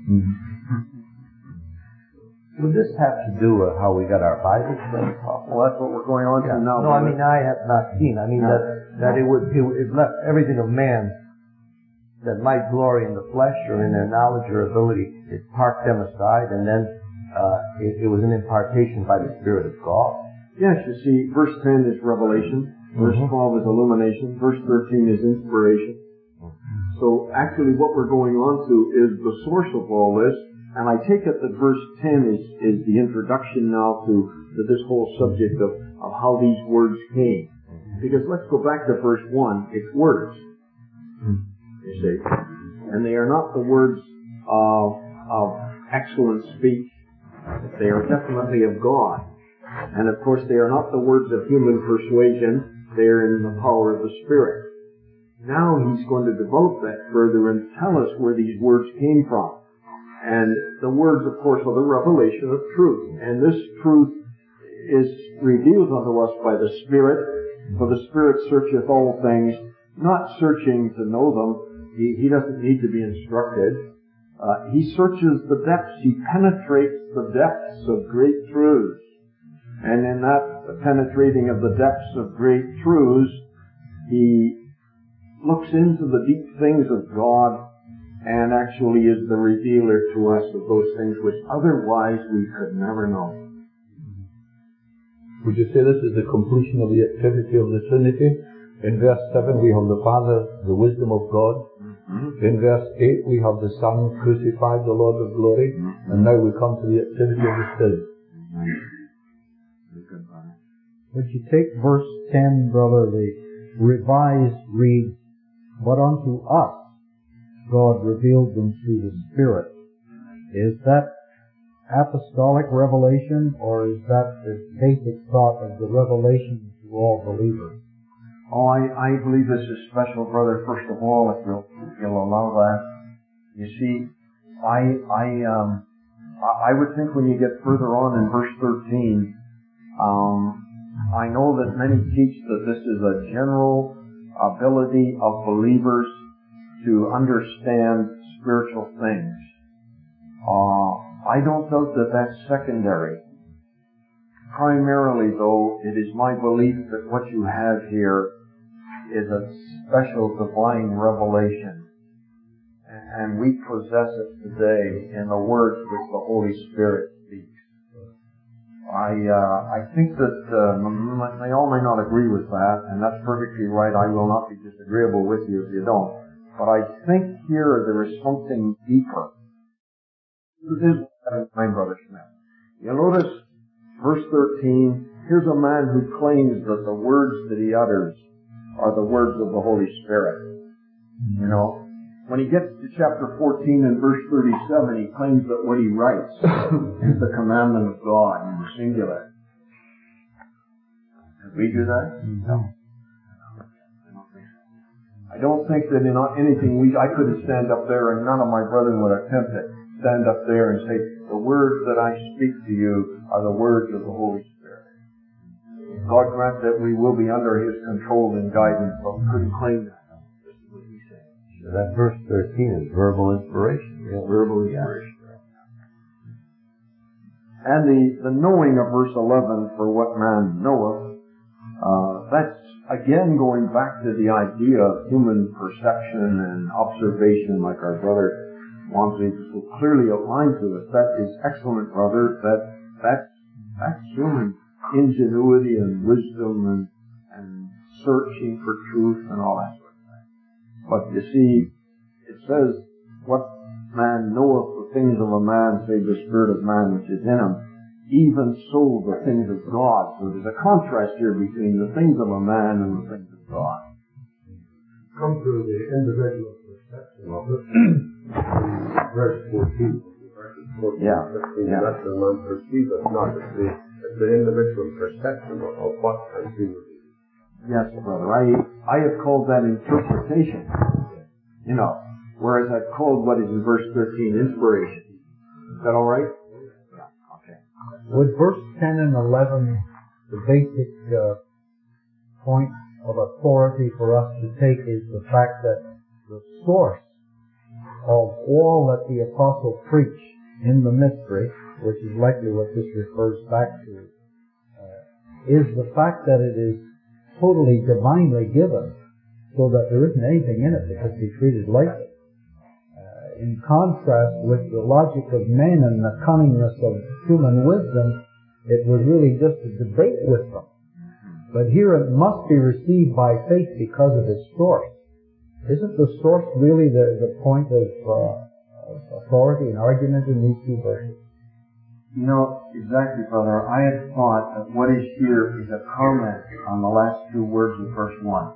Would this have to do with how we got our Bibles then? Well, that's what we're going on to now. No, I mean, I have not seen. I mean, that it left everything of man that might glory in the flesh or in their knowledge or ability. It parked them aside, and then it was an impartation by the Spirit of God. Yes, you see, verse 10 is revelation, verse 12 is illumination, verse 13 is inspiration. So actually what we're going on to is the source of all this, and I take it that verse 10 is the introduction now to this whole subject of how these words came. Because let's go back to verse 1, it's words, you see. And they are not the words of excellent speech, they are definitely of God. And of course they are not the words of human persuasion, they are in the power of the Spirit. Now he's going to develop that further and tell us where these words came from. And the words, of course, are the revelation of truth. And this truth is revealed unto us by the Spirit, for the Spirit searcheth all things, not searching to know them. He doesn't need to be instructed. He searches the depths, he penetrates the depths of great truths. And in that penetrating of the depths of great truths, he looks into the deep things of God and actually is the revealer to us of those things which otherwise we could never know. Would you say this is the completion of the activity of the Trinity? In verse 7 we have the Father, the wisdom of God. In verse 8 we have the Son crucified, the Lord of glory. And now we come to the activity of the Spirit. Would you take verse 10, brother, the Revised reads, but unto us God revealed them through the Spirit. Is that apostolic revelation, or is that the basic thought of the revelation to all believers? Oh, I believe this is special, brother, first of all, if you'll allow that. You see, I would think when you get further on in verse 13, I know that many teach that this is a general ability of believers to understand spiritual things. I don't doubt that that's secondary. Primarily, though, it is my belief that what you have here is a special divine revelation. And we possess it today in the words which the Holy Spirit speaks. I think that they all may not agree with that, and that's perfectly right. I will not be disagreeable with you if you don't. But I think here there is something deeper. This is my brother Smith. You notice verse 13, here's a man who claims that the words that he utters are the words of the Holy Spirit. You know, when he gets to chapter 14 and verse 37, he claims that what he writes is the commandment of God in the singular. Did we do that? No. I don't think that in anything I couldn't stand up there, and none of my brethren would attempt to stand up there and say, the words that I speak to you are the words of the Holy Spirit. God grant that we will be under His control and guidance, but we couldn't claim that. This is what He's saying. So that verse 13 is verbal inspiration. Yeah, verbal inspiration. And the knowing of verse 11, for what man knoweth, that's again going back to the idea of human perception and observation, like our brother Wansley so clearly outlined to us. That is excellent, brother. That's human ingenuity and wisdom and searching for truth and all that sort of thing. But you see, it says, what man knoweth the things of a man, save the spirit of man which is in him, even so the things of God. So there's a contrast here between the things of a man and the things of God. Come to the individual perception of it. Verse 14. Verses 14 and 15. That the man perceiveth not. It's the individual perception of what has been revealed. Yes, brother. I have called that interpretation. You know, whereas I've called what is in verse 13 inspiration. Is that all right? With verse 10 and 11, the basic point of authority for us to take is the fact that the source of all that the apostle preached in the mystery, which is likely what this refers back to, is the fact that it is totally divinely given, so that there isn't anything in it that could be treated lightly. In contrast with the logic of men and the cunningness of human wisdom, it was really just a debate with them. But here it must be received by faith because of its source. Isn't the source really the point of authority and argument in these two verses? You know, exactly, brother. I had thought that what is here is a comment on the last two words of verse 1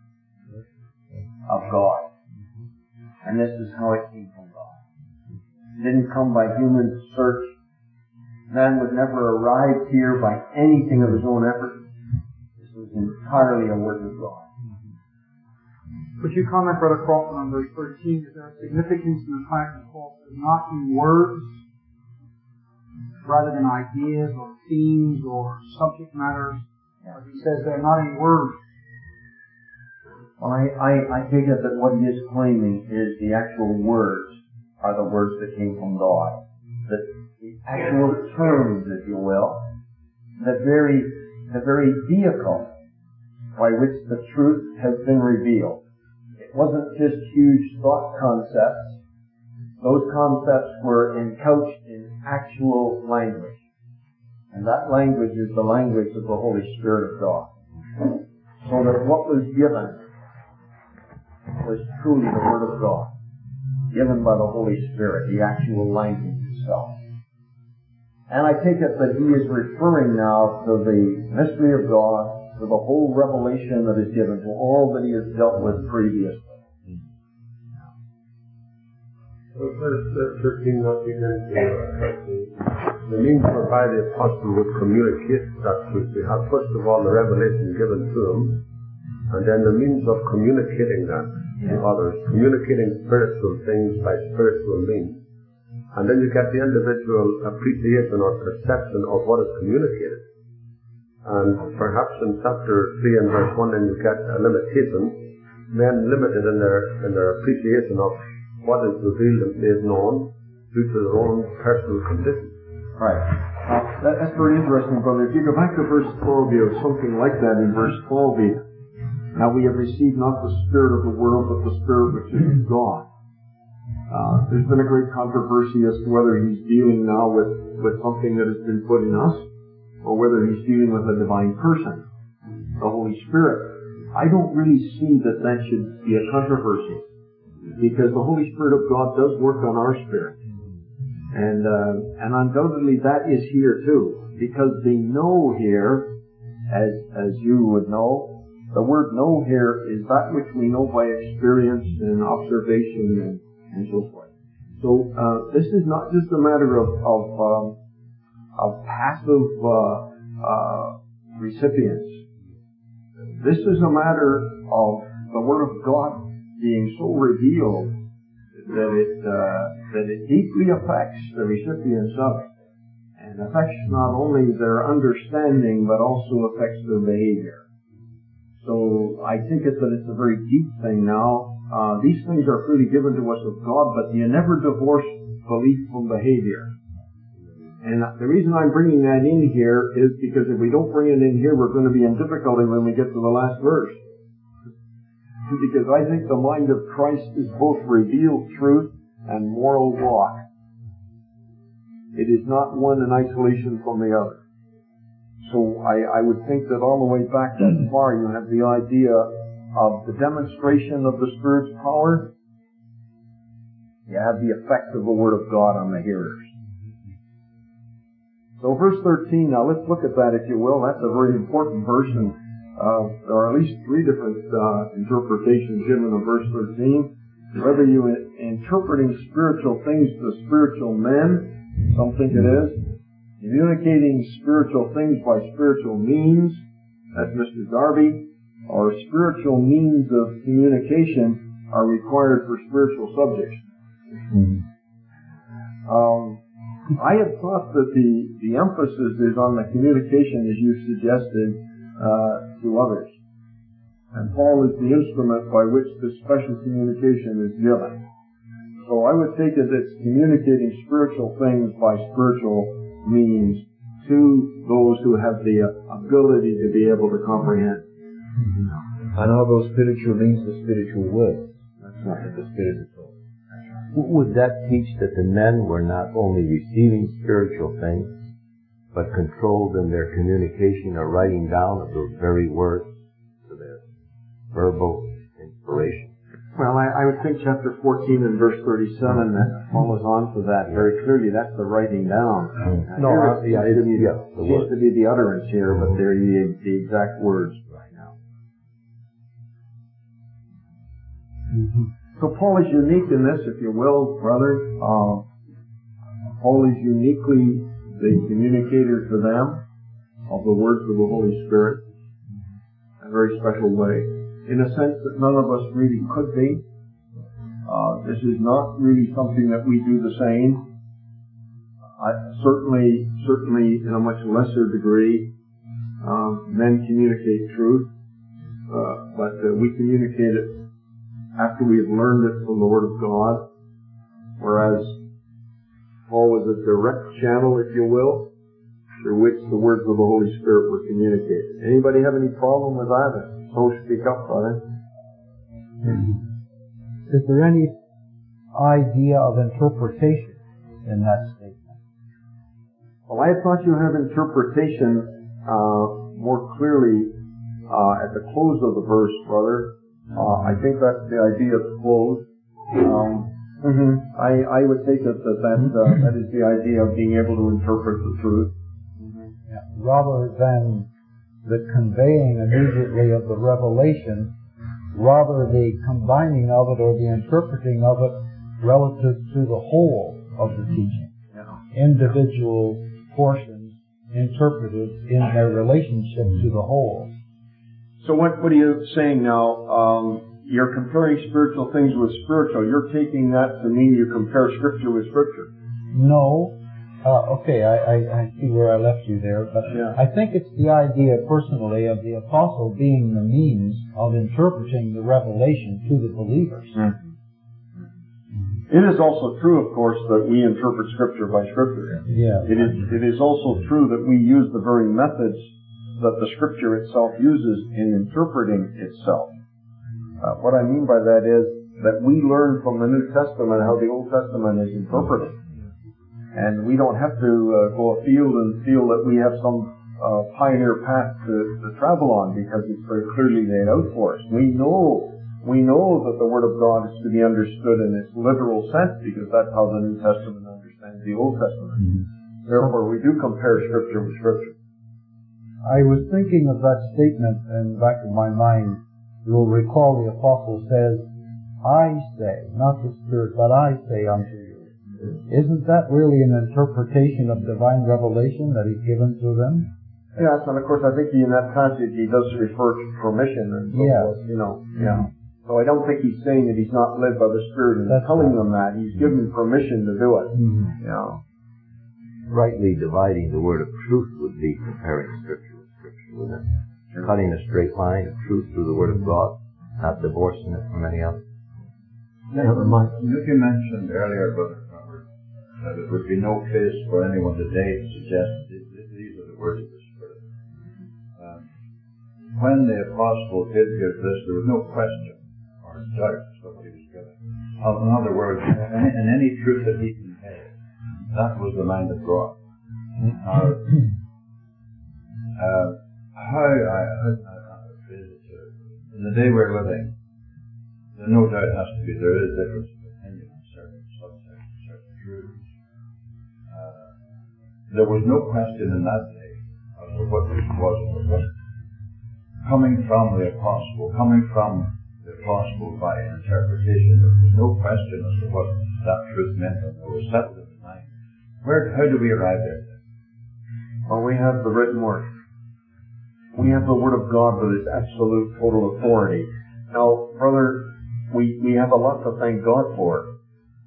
of God. And this is how it came from God. It didn't come by human search. Man would never arrive here by anything of his own effort. This was entirely a work of God. Would you comment, Brother Crawford, on verse 13? Is there a significance in the fact that Paul says not in words, rather than ideas or themes or subject matters? But he says they're not in words. Well, I take it that what he is claiming is the actual words are the words that came from God. The actual terms, if you will, the very vehicle by which the truth has been revealed. It wasn't just huge thought concepts. Those concepts were encouched in actual language. And that language is the language of the Holy Spirit of God. So that what was given was truly the Word of God, given by the Holy Spirit, the actual language itself. And I take it that he is referring now to the mystery of God, to the whole revelation that is given, to all that he has dealt with previously. So verse 13 not begins the means whereby the apostle would communicate that truth. We have first of all the revelation given to him, and then the means of communicating that to others, communicating spiritual things by spiritual means. And then you get the individual appreciation or perception of what is communicated. And perhaps in chapter 3 and verse 1 then you get a limitation, men limited in their appreciation of what is revealed and made known due to their own personal condition. Right. That's very interesting, brother. If you go back to verse 12, you have something like that in verse 12 here. Now we have received not the spirit of the world, but the Spirit which is of God. There's been a great controversy as to whether he's dealing now with something that has been put in us, or whether he's dealing with a divine person, the Holy Spirit. I don't really see that should be a controversy, because the Holy Spirit of God does work on our spirit. And undoubtedly that is here too, because the know here, as you would know, the word know here is that which we know by experience and observation and so forth. So this is not just a matter of passive recipients. This is a matter of the Word of God being so revealed that it deeply affects the recipients of it, and affects not only their understanding but also affects their behavior. So I take it that it's a very deep thing now. These things are freely given to us of God, but you never divorce belief from behavior. And the reason I'm bringing that in here is because if we don't bring it in here, we're going to be in difficulty when we get to the last verse. Because I think the mind of Christ is both revealed truth and moral walk. It is not one in isolation from the other. So I would think that all the way back that far you have the idea of the demonstration of the Spirit's power. You have the effect of the Word of God on the hearers. So verse 13, now let's look at that if you will. That's a very important verse, and there are at least three different interpretations given of verse 13. Whether you interpreting spiritual things to spiritual men, some think it is. Communicating spiritual things by spiritual means, that's Mr. Darby, or spiritual means of communication are required for spiritual subjects. I had thought that the emphasis is on the communication as you suggested to others. And Paul is the instrument by which this special communication is given. So I would take it as communicating spiritual things by spiritual means to those who have the ability to be able to comprehend. And all those spiritual means, the spiritual words. That's not the spiritual. Would that teach that the men were not only receiving spiritual things, but controlled in their communication or writing down of those very words to their verbal inspiration? Well, I would think chapter 14 and verse 37 that follows on to that very clearly. That's the writing down. It seems to be the utterance here, but they're the exact words right now. So Paul is unique in this, if you will, brother. Paul is uniquely the communicator to them of the words of the Holy Spirit in a very special way, in a sense that none of us really could be. This is not really something that we do the same. Certainly in a much lesser degree, men communicate truth, but we communicate it after we have learned it from the Word of God, whereas Paul was a direct channel, if you will, through which the words of the Holy Spirit were communicated. Anybody have any problem with that? So speak up, brother. Is there any idea of interpretation in that statement? Well, I thought you have interpretation more clearly at the close of the verse, brother. I think that's the idea of close. I would take it that is the idea of being able to interpret the truth. Yeah. Rather than the conveying immediately of the revelation, rather the combining of it or the interpreting of it relative to the whole of the teaching. Yeah. Individual portions interpreted in their relationship to the whole. So what are you saying now? You're comparing spiritual things with spiritual. You're taking that to mean you compare Scripture with Scripture. No. Okay, I see where I left you there, but yeah. I think it's the idea personally of the apostle being the means of interpreting the revelation to the believers. It is also true, of course, that we interpret Scripture by Scripture. Yeah. It is also true that we use the very methods that the Scripture itself uses in interpreting itself. What I mean by that is that we learn from the New Testament how the Old Testament is interpreted. And we don't have to go afield and feel that we have some pioneer path to travel on because it's very clearly laid out for us. We know that the Word of God is to be understood in its literal sense because that's how the New Testament understands the Old Testament. Therefore, we do compare Scripture with Scripture. I was thinking of that statement in the back of my mind. You'll recall the apostle says, I say, not the Spirit, but I say unto you. Isn't that really an interpretation of divine revelation that he's given to them? Yes, and of course I think in that passage he does refer to permission and so forth, you know. Yeah. So I don't think he's saying that he's not led by the Spirit and telling them that. He's given permission to do it. Mm-hmm. Yeah. Rightly dividing the word of truth would be comparing Scripture with Scripture, wouldn't it? Sure. Cutting a straight line of truth through the Word of God, not divorcing it from any other. You mentioned earlier, Brother Robert, that it would be no case for anyone today to suggest that these are the words of the Spirit. When the apostle did give this, there was no question or doubt as to what he was giving. In other words, in any truth that he conveyed, that was the mind of God. In the day we're living, there no doubt has to be, there is difference of opinion on certain subjects, certain truths. There was no question in that day as to what this was or what coming from the apostle by interpretation. There was no question as to what that truth meant, and it was settled in the mind. How do we arrive there then? Well, we have the written word. We have the Word of God with its absolute total authority. Now, brother, we have a lot to thank God for.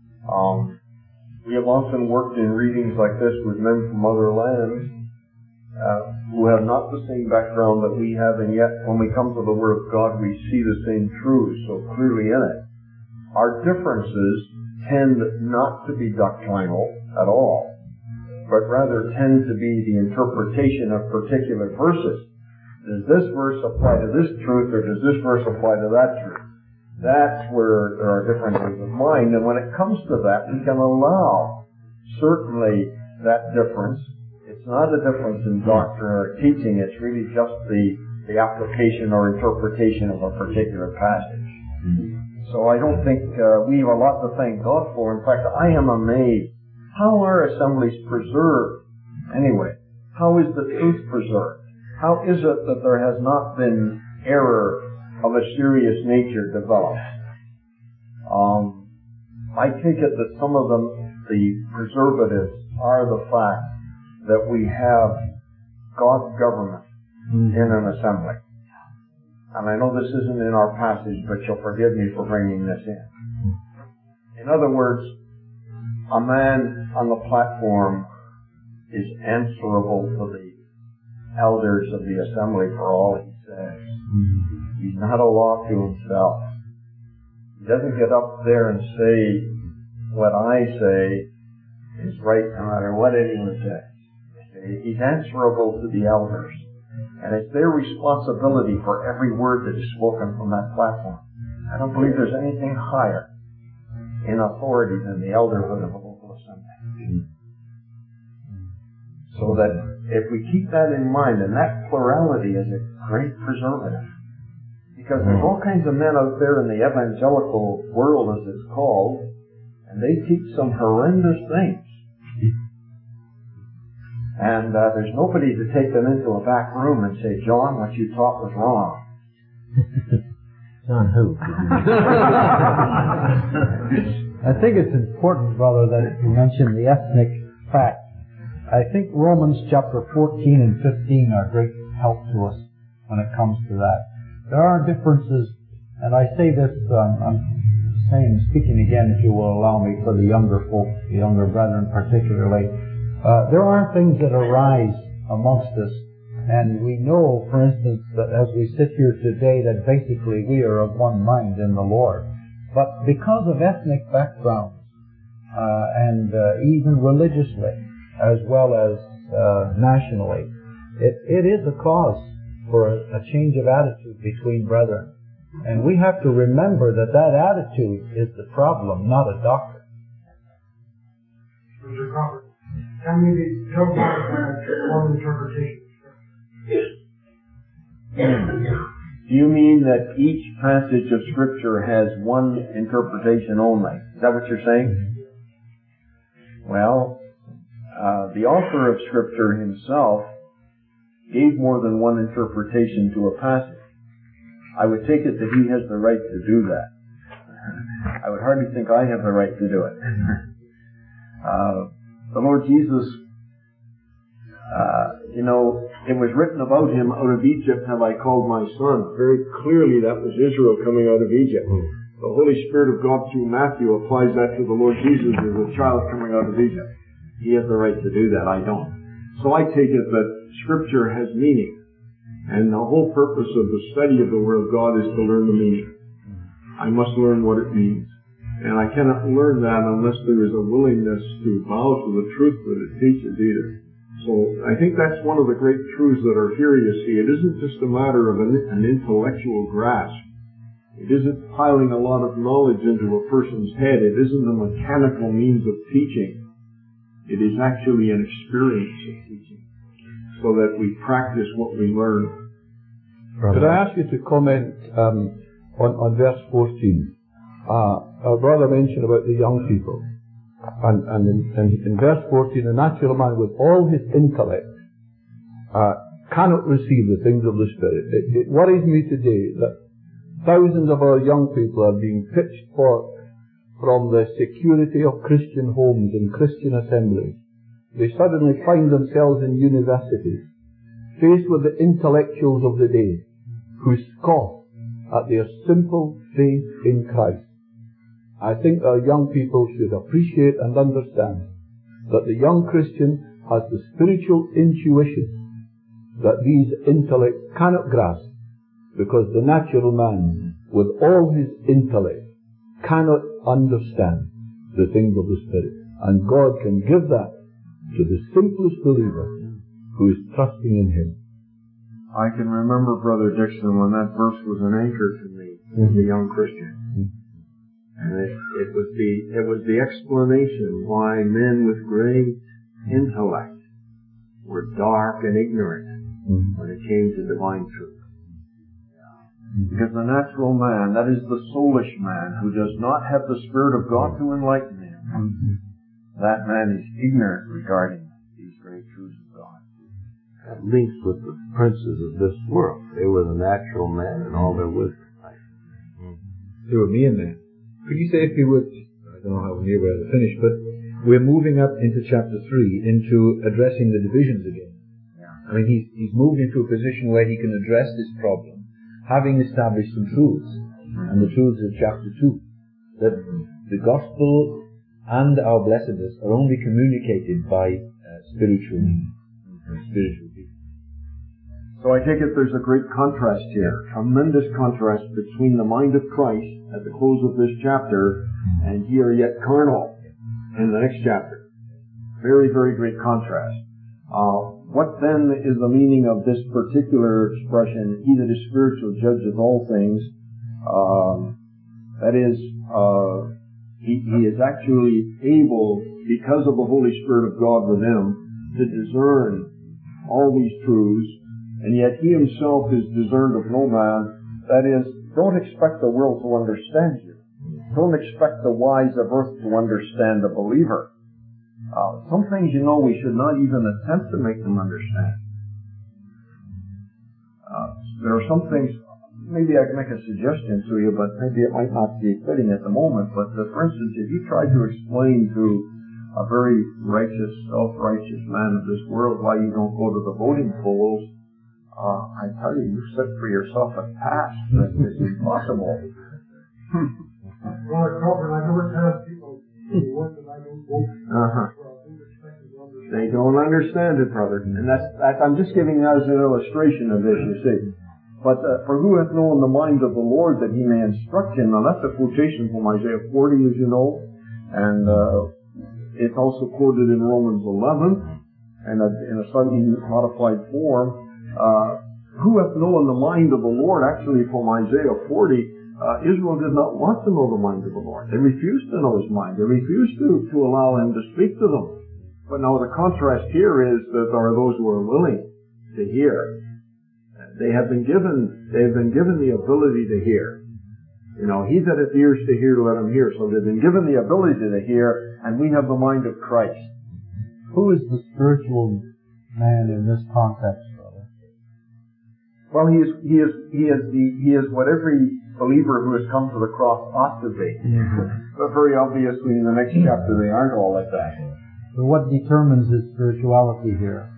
We have often worked in readings like this with men from other lands who have not the same background that we have, and yet when we come to the Word of God, we see the same truths so clearly in it. Our differences tend not to be doctrinal at all, but rather tend to be the interpretation of particular verses. Does this verse apply to this truth, or does this verse apply to that truth? That's where there are differences of mind, and when it comes to that, we can allow certainly that difference. It's not a difference in doctrine or teaching, it's really just the application or interpretation of a particular passage. Mm-hmm. So I don't think we have a lot to thank God for. In fact, I am amazed. How are assemblies preserved anyway? How is the truth preserved? How is it that there has not been error of a serious nature developed? I take it that some of them, the preservatives, are the fact that we have God's government in an assembly. And I know this isn't in our passage, but you'll forgive me for bringing this in. In other words, a man on the platform is answerable to the elders of the assembly for all he says. He's not a law to himself. He doesn't get up there and say, what I say is right no matter what anyone says. He's answerable to the elders. And it's their responsibility for every word that is spoken from that platform. I don't believe there's anything higher in authority than the elderhood of a local assembly. So that if we keep that in mind, and that plurality is a great preservative. Because there's all kinds of men out there in the evangelical world, as it's called, and they teach some horrendous things. And there's nobody to take them into a back room and say, John, what you taught was wrong. John who? I think it's important, brother, that you mention the ethnic fact. I think Romans chapter 14 and 15 are great help to us when it comes to that. There are differences, and I say this, speaking again, if you will allow me, for the younger folk, the younger brethren particularly. There are things that arise amongst us, and we know, for instance, that as we sit here today, that basically we are of one mind in the Lord. But because of ethnic backgrounds, and even religiously, as well as nationally, it is a cause for a change of attitude between brethren. And we have to remember that that attitude is the problem, not a doctrine. Mr. Crawford, can we be told one interpretation? Do you mean that each passage of Scripture has one interpretation only? Is that what you're saying? Well, the author of Scripture himself gave more than one interpretation to a passage. I would take it that he has the right to do that. I would hardly think I have the right to do it. The Lord Jesus It was written about him, out of Egypt have I called my son. Very clearly that was Israel coming out of Egypt. The Holy Spirit of God through Matthew applies that to the Lord Jesus as a child coming out of Egypt. He has the right to do that, I don't. So I take it that Scripture has meaning. And the whole purpose of the study of the Word of God is to learn the meaning. I must learn what it means. And I cannot learn that unless there is a willingness to bow to the truth that it teaches either. So I think that's one of the great truths that are here, you see. It isn't just a matter of an intellectual grasp. It isn't piling a lot of knowledge into a person's head. It isn't a mechanical means of teaching. It is actually an experience of teaching, so that we practice what we learn. Could I ask you to comment on verse 14? Our brother mentioned about the young people. And in verse 14, the natural man with all his intellect cannot receive the things of the Spirit. It worries me today that thousands of our young people are being pitched forth from the security of Christian homes and Christian assemblies. They suddenly find themselves in universities, faced with the intellectuals of the day, who scoff at their simple faith in Christ. I think our young people should appreciate and understand that the young Christian has the spiritual intuition that these intellects cannot grasp, because the natural man, with all his intellect, cannot understand the things of the Spirit. And God can give that to the simplest believer who is trusting in Him. I can remember, Brother Dixon, when that verse was an anchor to me as a young Christian. And it was the explanation why men with great intellect were dark and ignorant when it came to divine truth. Because the natural man, that is the soulish man, who does not have the Spirit of God to enlighten him, that man is ignorant regarding these great truths of God. That links with the princes of this world. They were the natural man and all their wisdom. There were me in there. Could you say, if you would, I don't know how near we are to finish, but we're moving up into chapter 3, into addressing the divisions again. I mean, he's moved into a position where he can address this problem, having established some truths, and the truths of chapter 2, that the gospel and our blessedness are only communicated by spiritual people. So I take it there's a great contrast here, tremendous contrast between the mind of Christ at the close of this chapter and here yet carnal in the next chapter. Very, very great contrast. What then is the meaning of this particular expression, he that is spiritual judges all things? That is, he is actually able, because of the Holy Spirit of God within him, to discern all these truths. And yet he himself is discerned of no man. That is, don't expect the world to understand you. Don't expect the wise of earth to understand the believer. Some things, we should not even attempt to make them understand. There are some things, maybe I can make a suggestion to you, but maybe it might not be fitting at the moment. But for instance, if you try to explain to a very righteous, self-righteous man of this world why you don't go to the voting polls, I tell you, you set for yourself a task that is impossible. Brother Crawford, I never tell people the word that I don't vote for. They don't understand it, brother. And that's I'm just giving that as an illustration of this, you see. But for who hath known the mind of the Lord that he may instruct him? Now that's a quotation from Isaiah 40, as you know. And it's also quoted in Romans 11 and in a slightly modified form. Who hath known the mind of the Lord? Actually, from Isaiah 40, Israel did not want to know the mind of the Lord. They refused to know His mind. They refused to allow Him to speak to them. But now the contrast here is that there are those who are willing to hear. They have been given the ability to hear. He that hath ears to hear, let him hear. So they've been given the ability to hear, and we have the mind of Christ. Who is the spiritual man in this context? Well, he is what every believer who has come to the cross ought to be. But very obviously in the next chapter they aren't all like that. So what determines his spirituality here?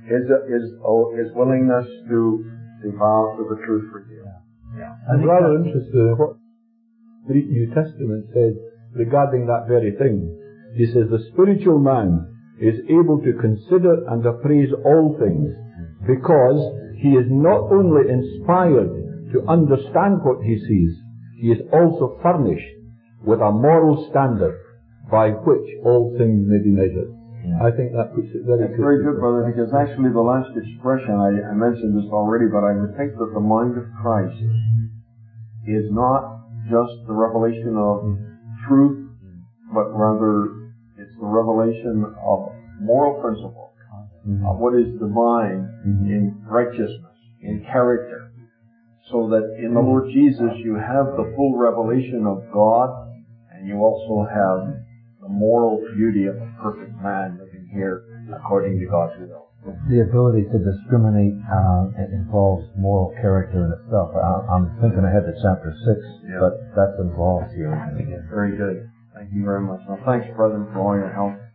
his willingness to bow to the truth revealed. Yeah. I'm rather interested in what the New Testament says regarding that very thing. He says, the spiritual man is able to consider and appraise all things because he is not only inspired to understand what he sees, he is also furnished with a moral standard by which all things may be measured. Yeah. I think that puts it very That's very good, brother, because actually the last expression, I mentioned this already, but I would think that the mind of Christ is not just the revelation of truth, but rather it's the revelation of moral principle, of what is divine in righteousness, in character, so that in the Lord Jesus you have the full revelation of God, and you also have the moral beauty of a perfect man living here according to God's will. The ability to discriminate involves moral character in itself. I'm thinking ahead to chapter 6, but that's involved here. Very good. Thank you very much. Well, thanks, brethren, for all your help.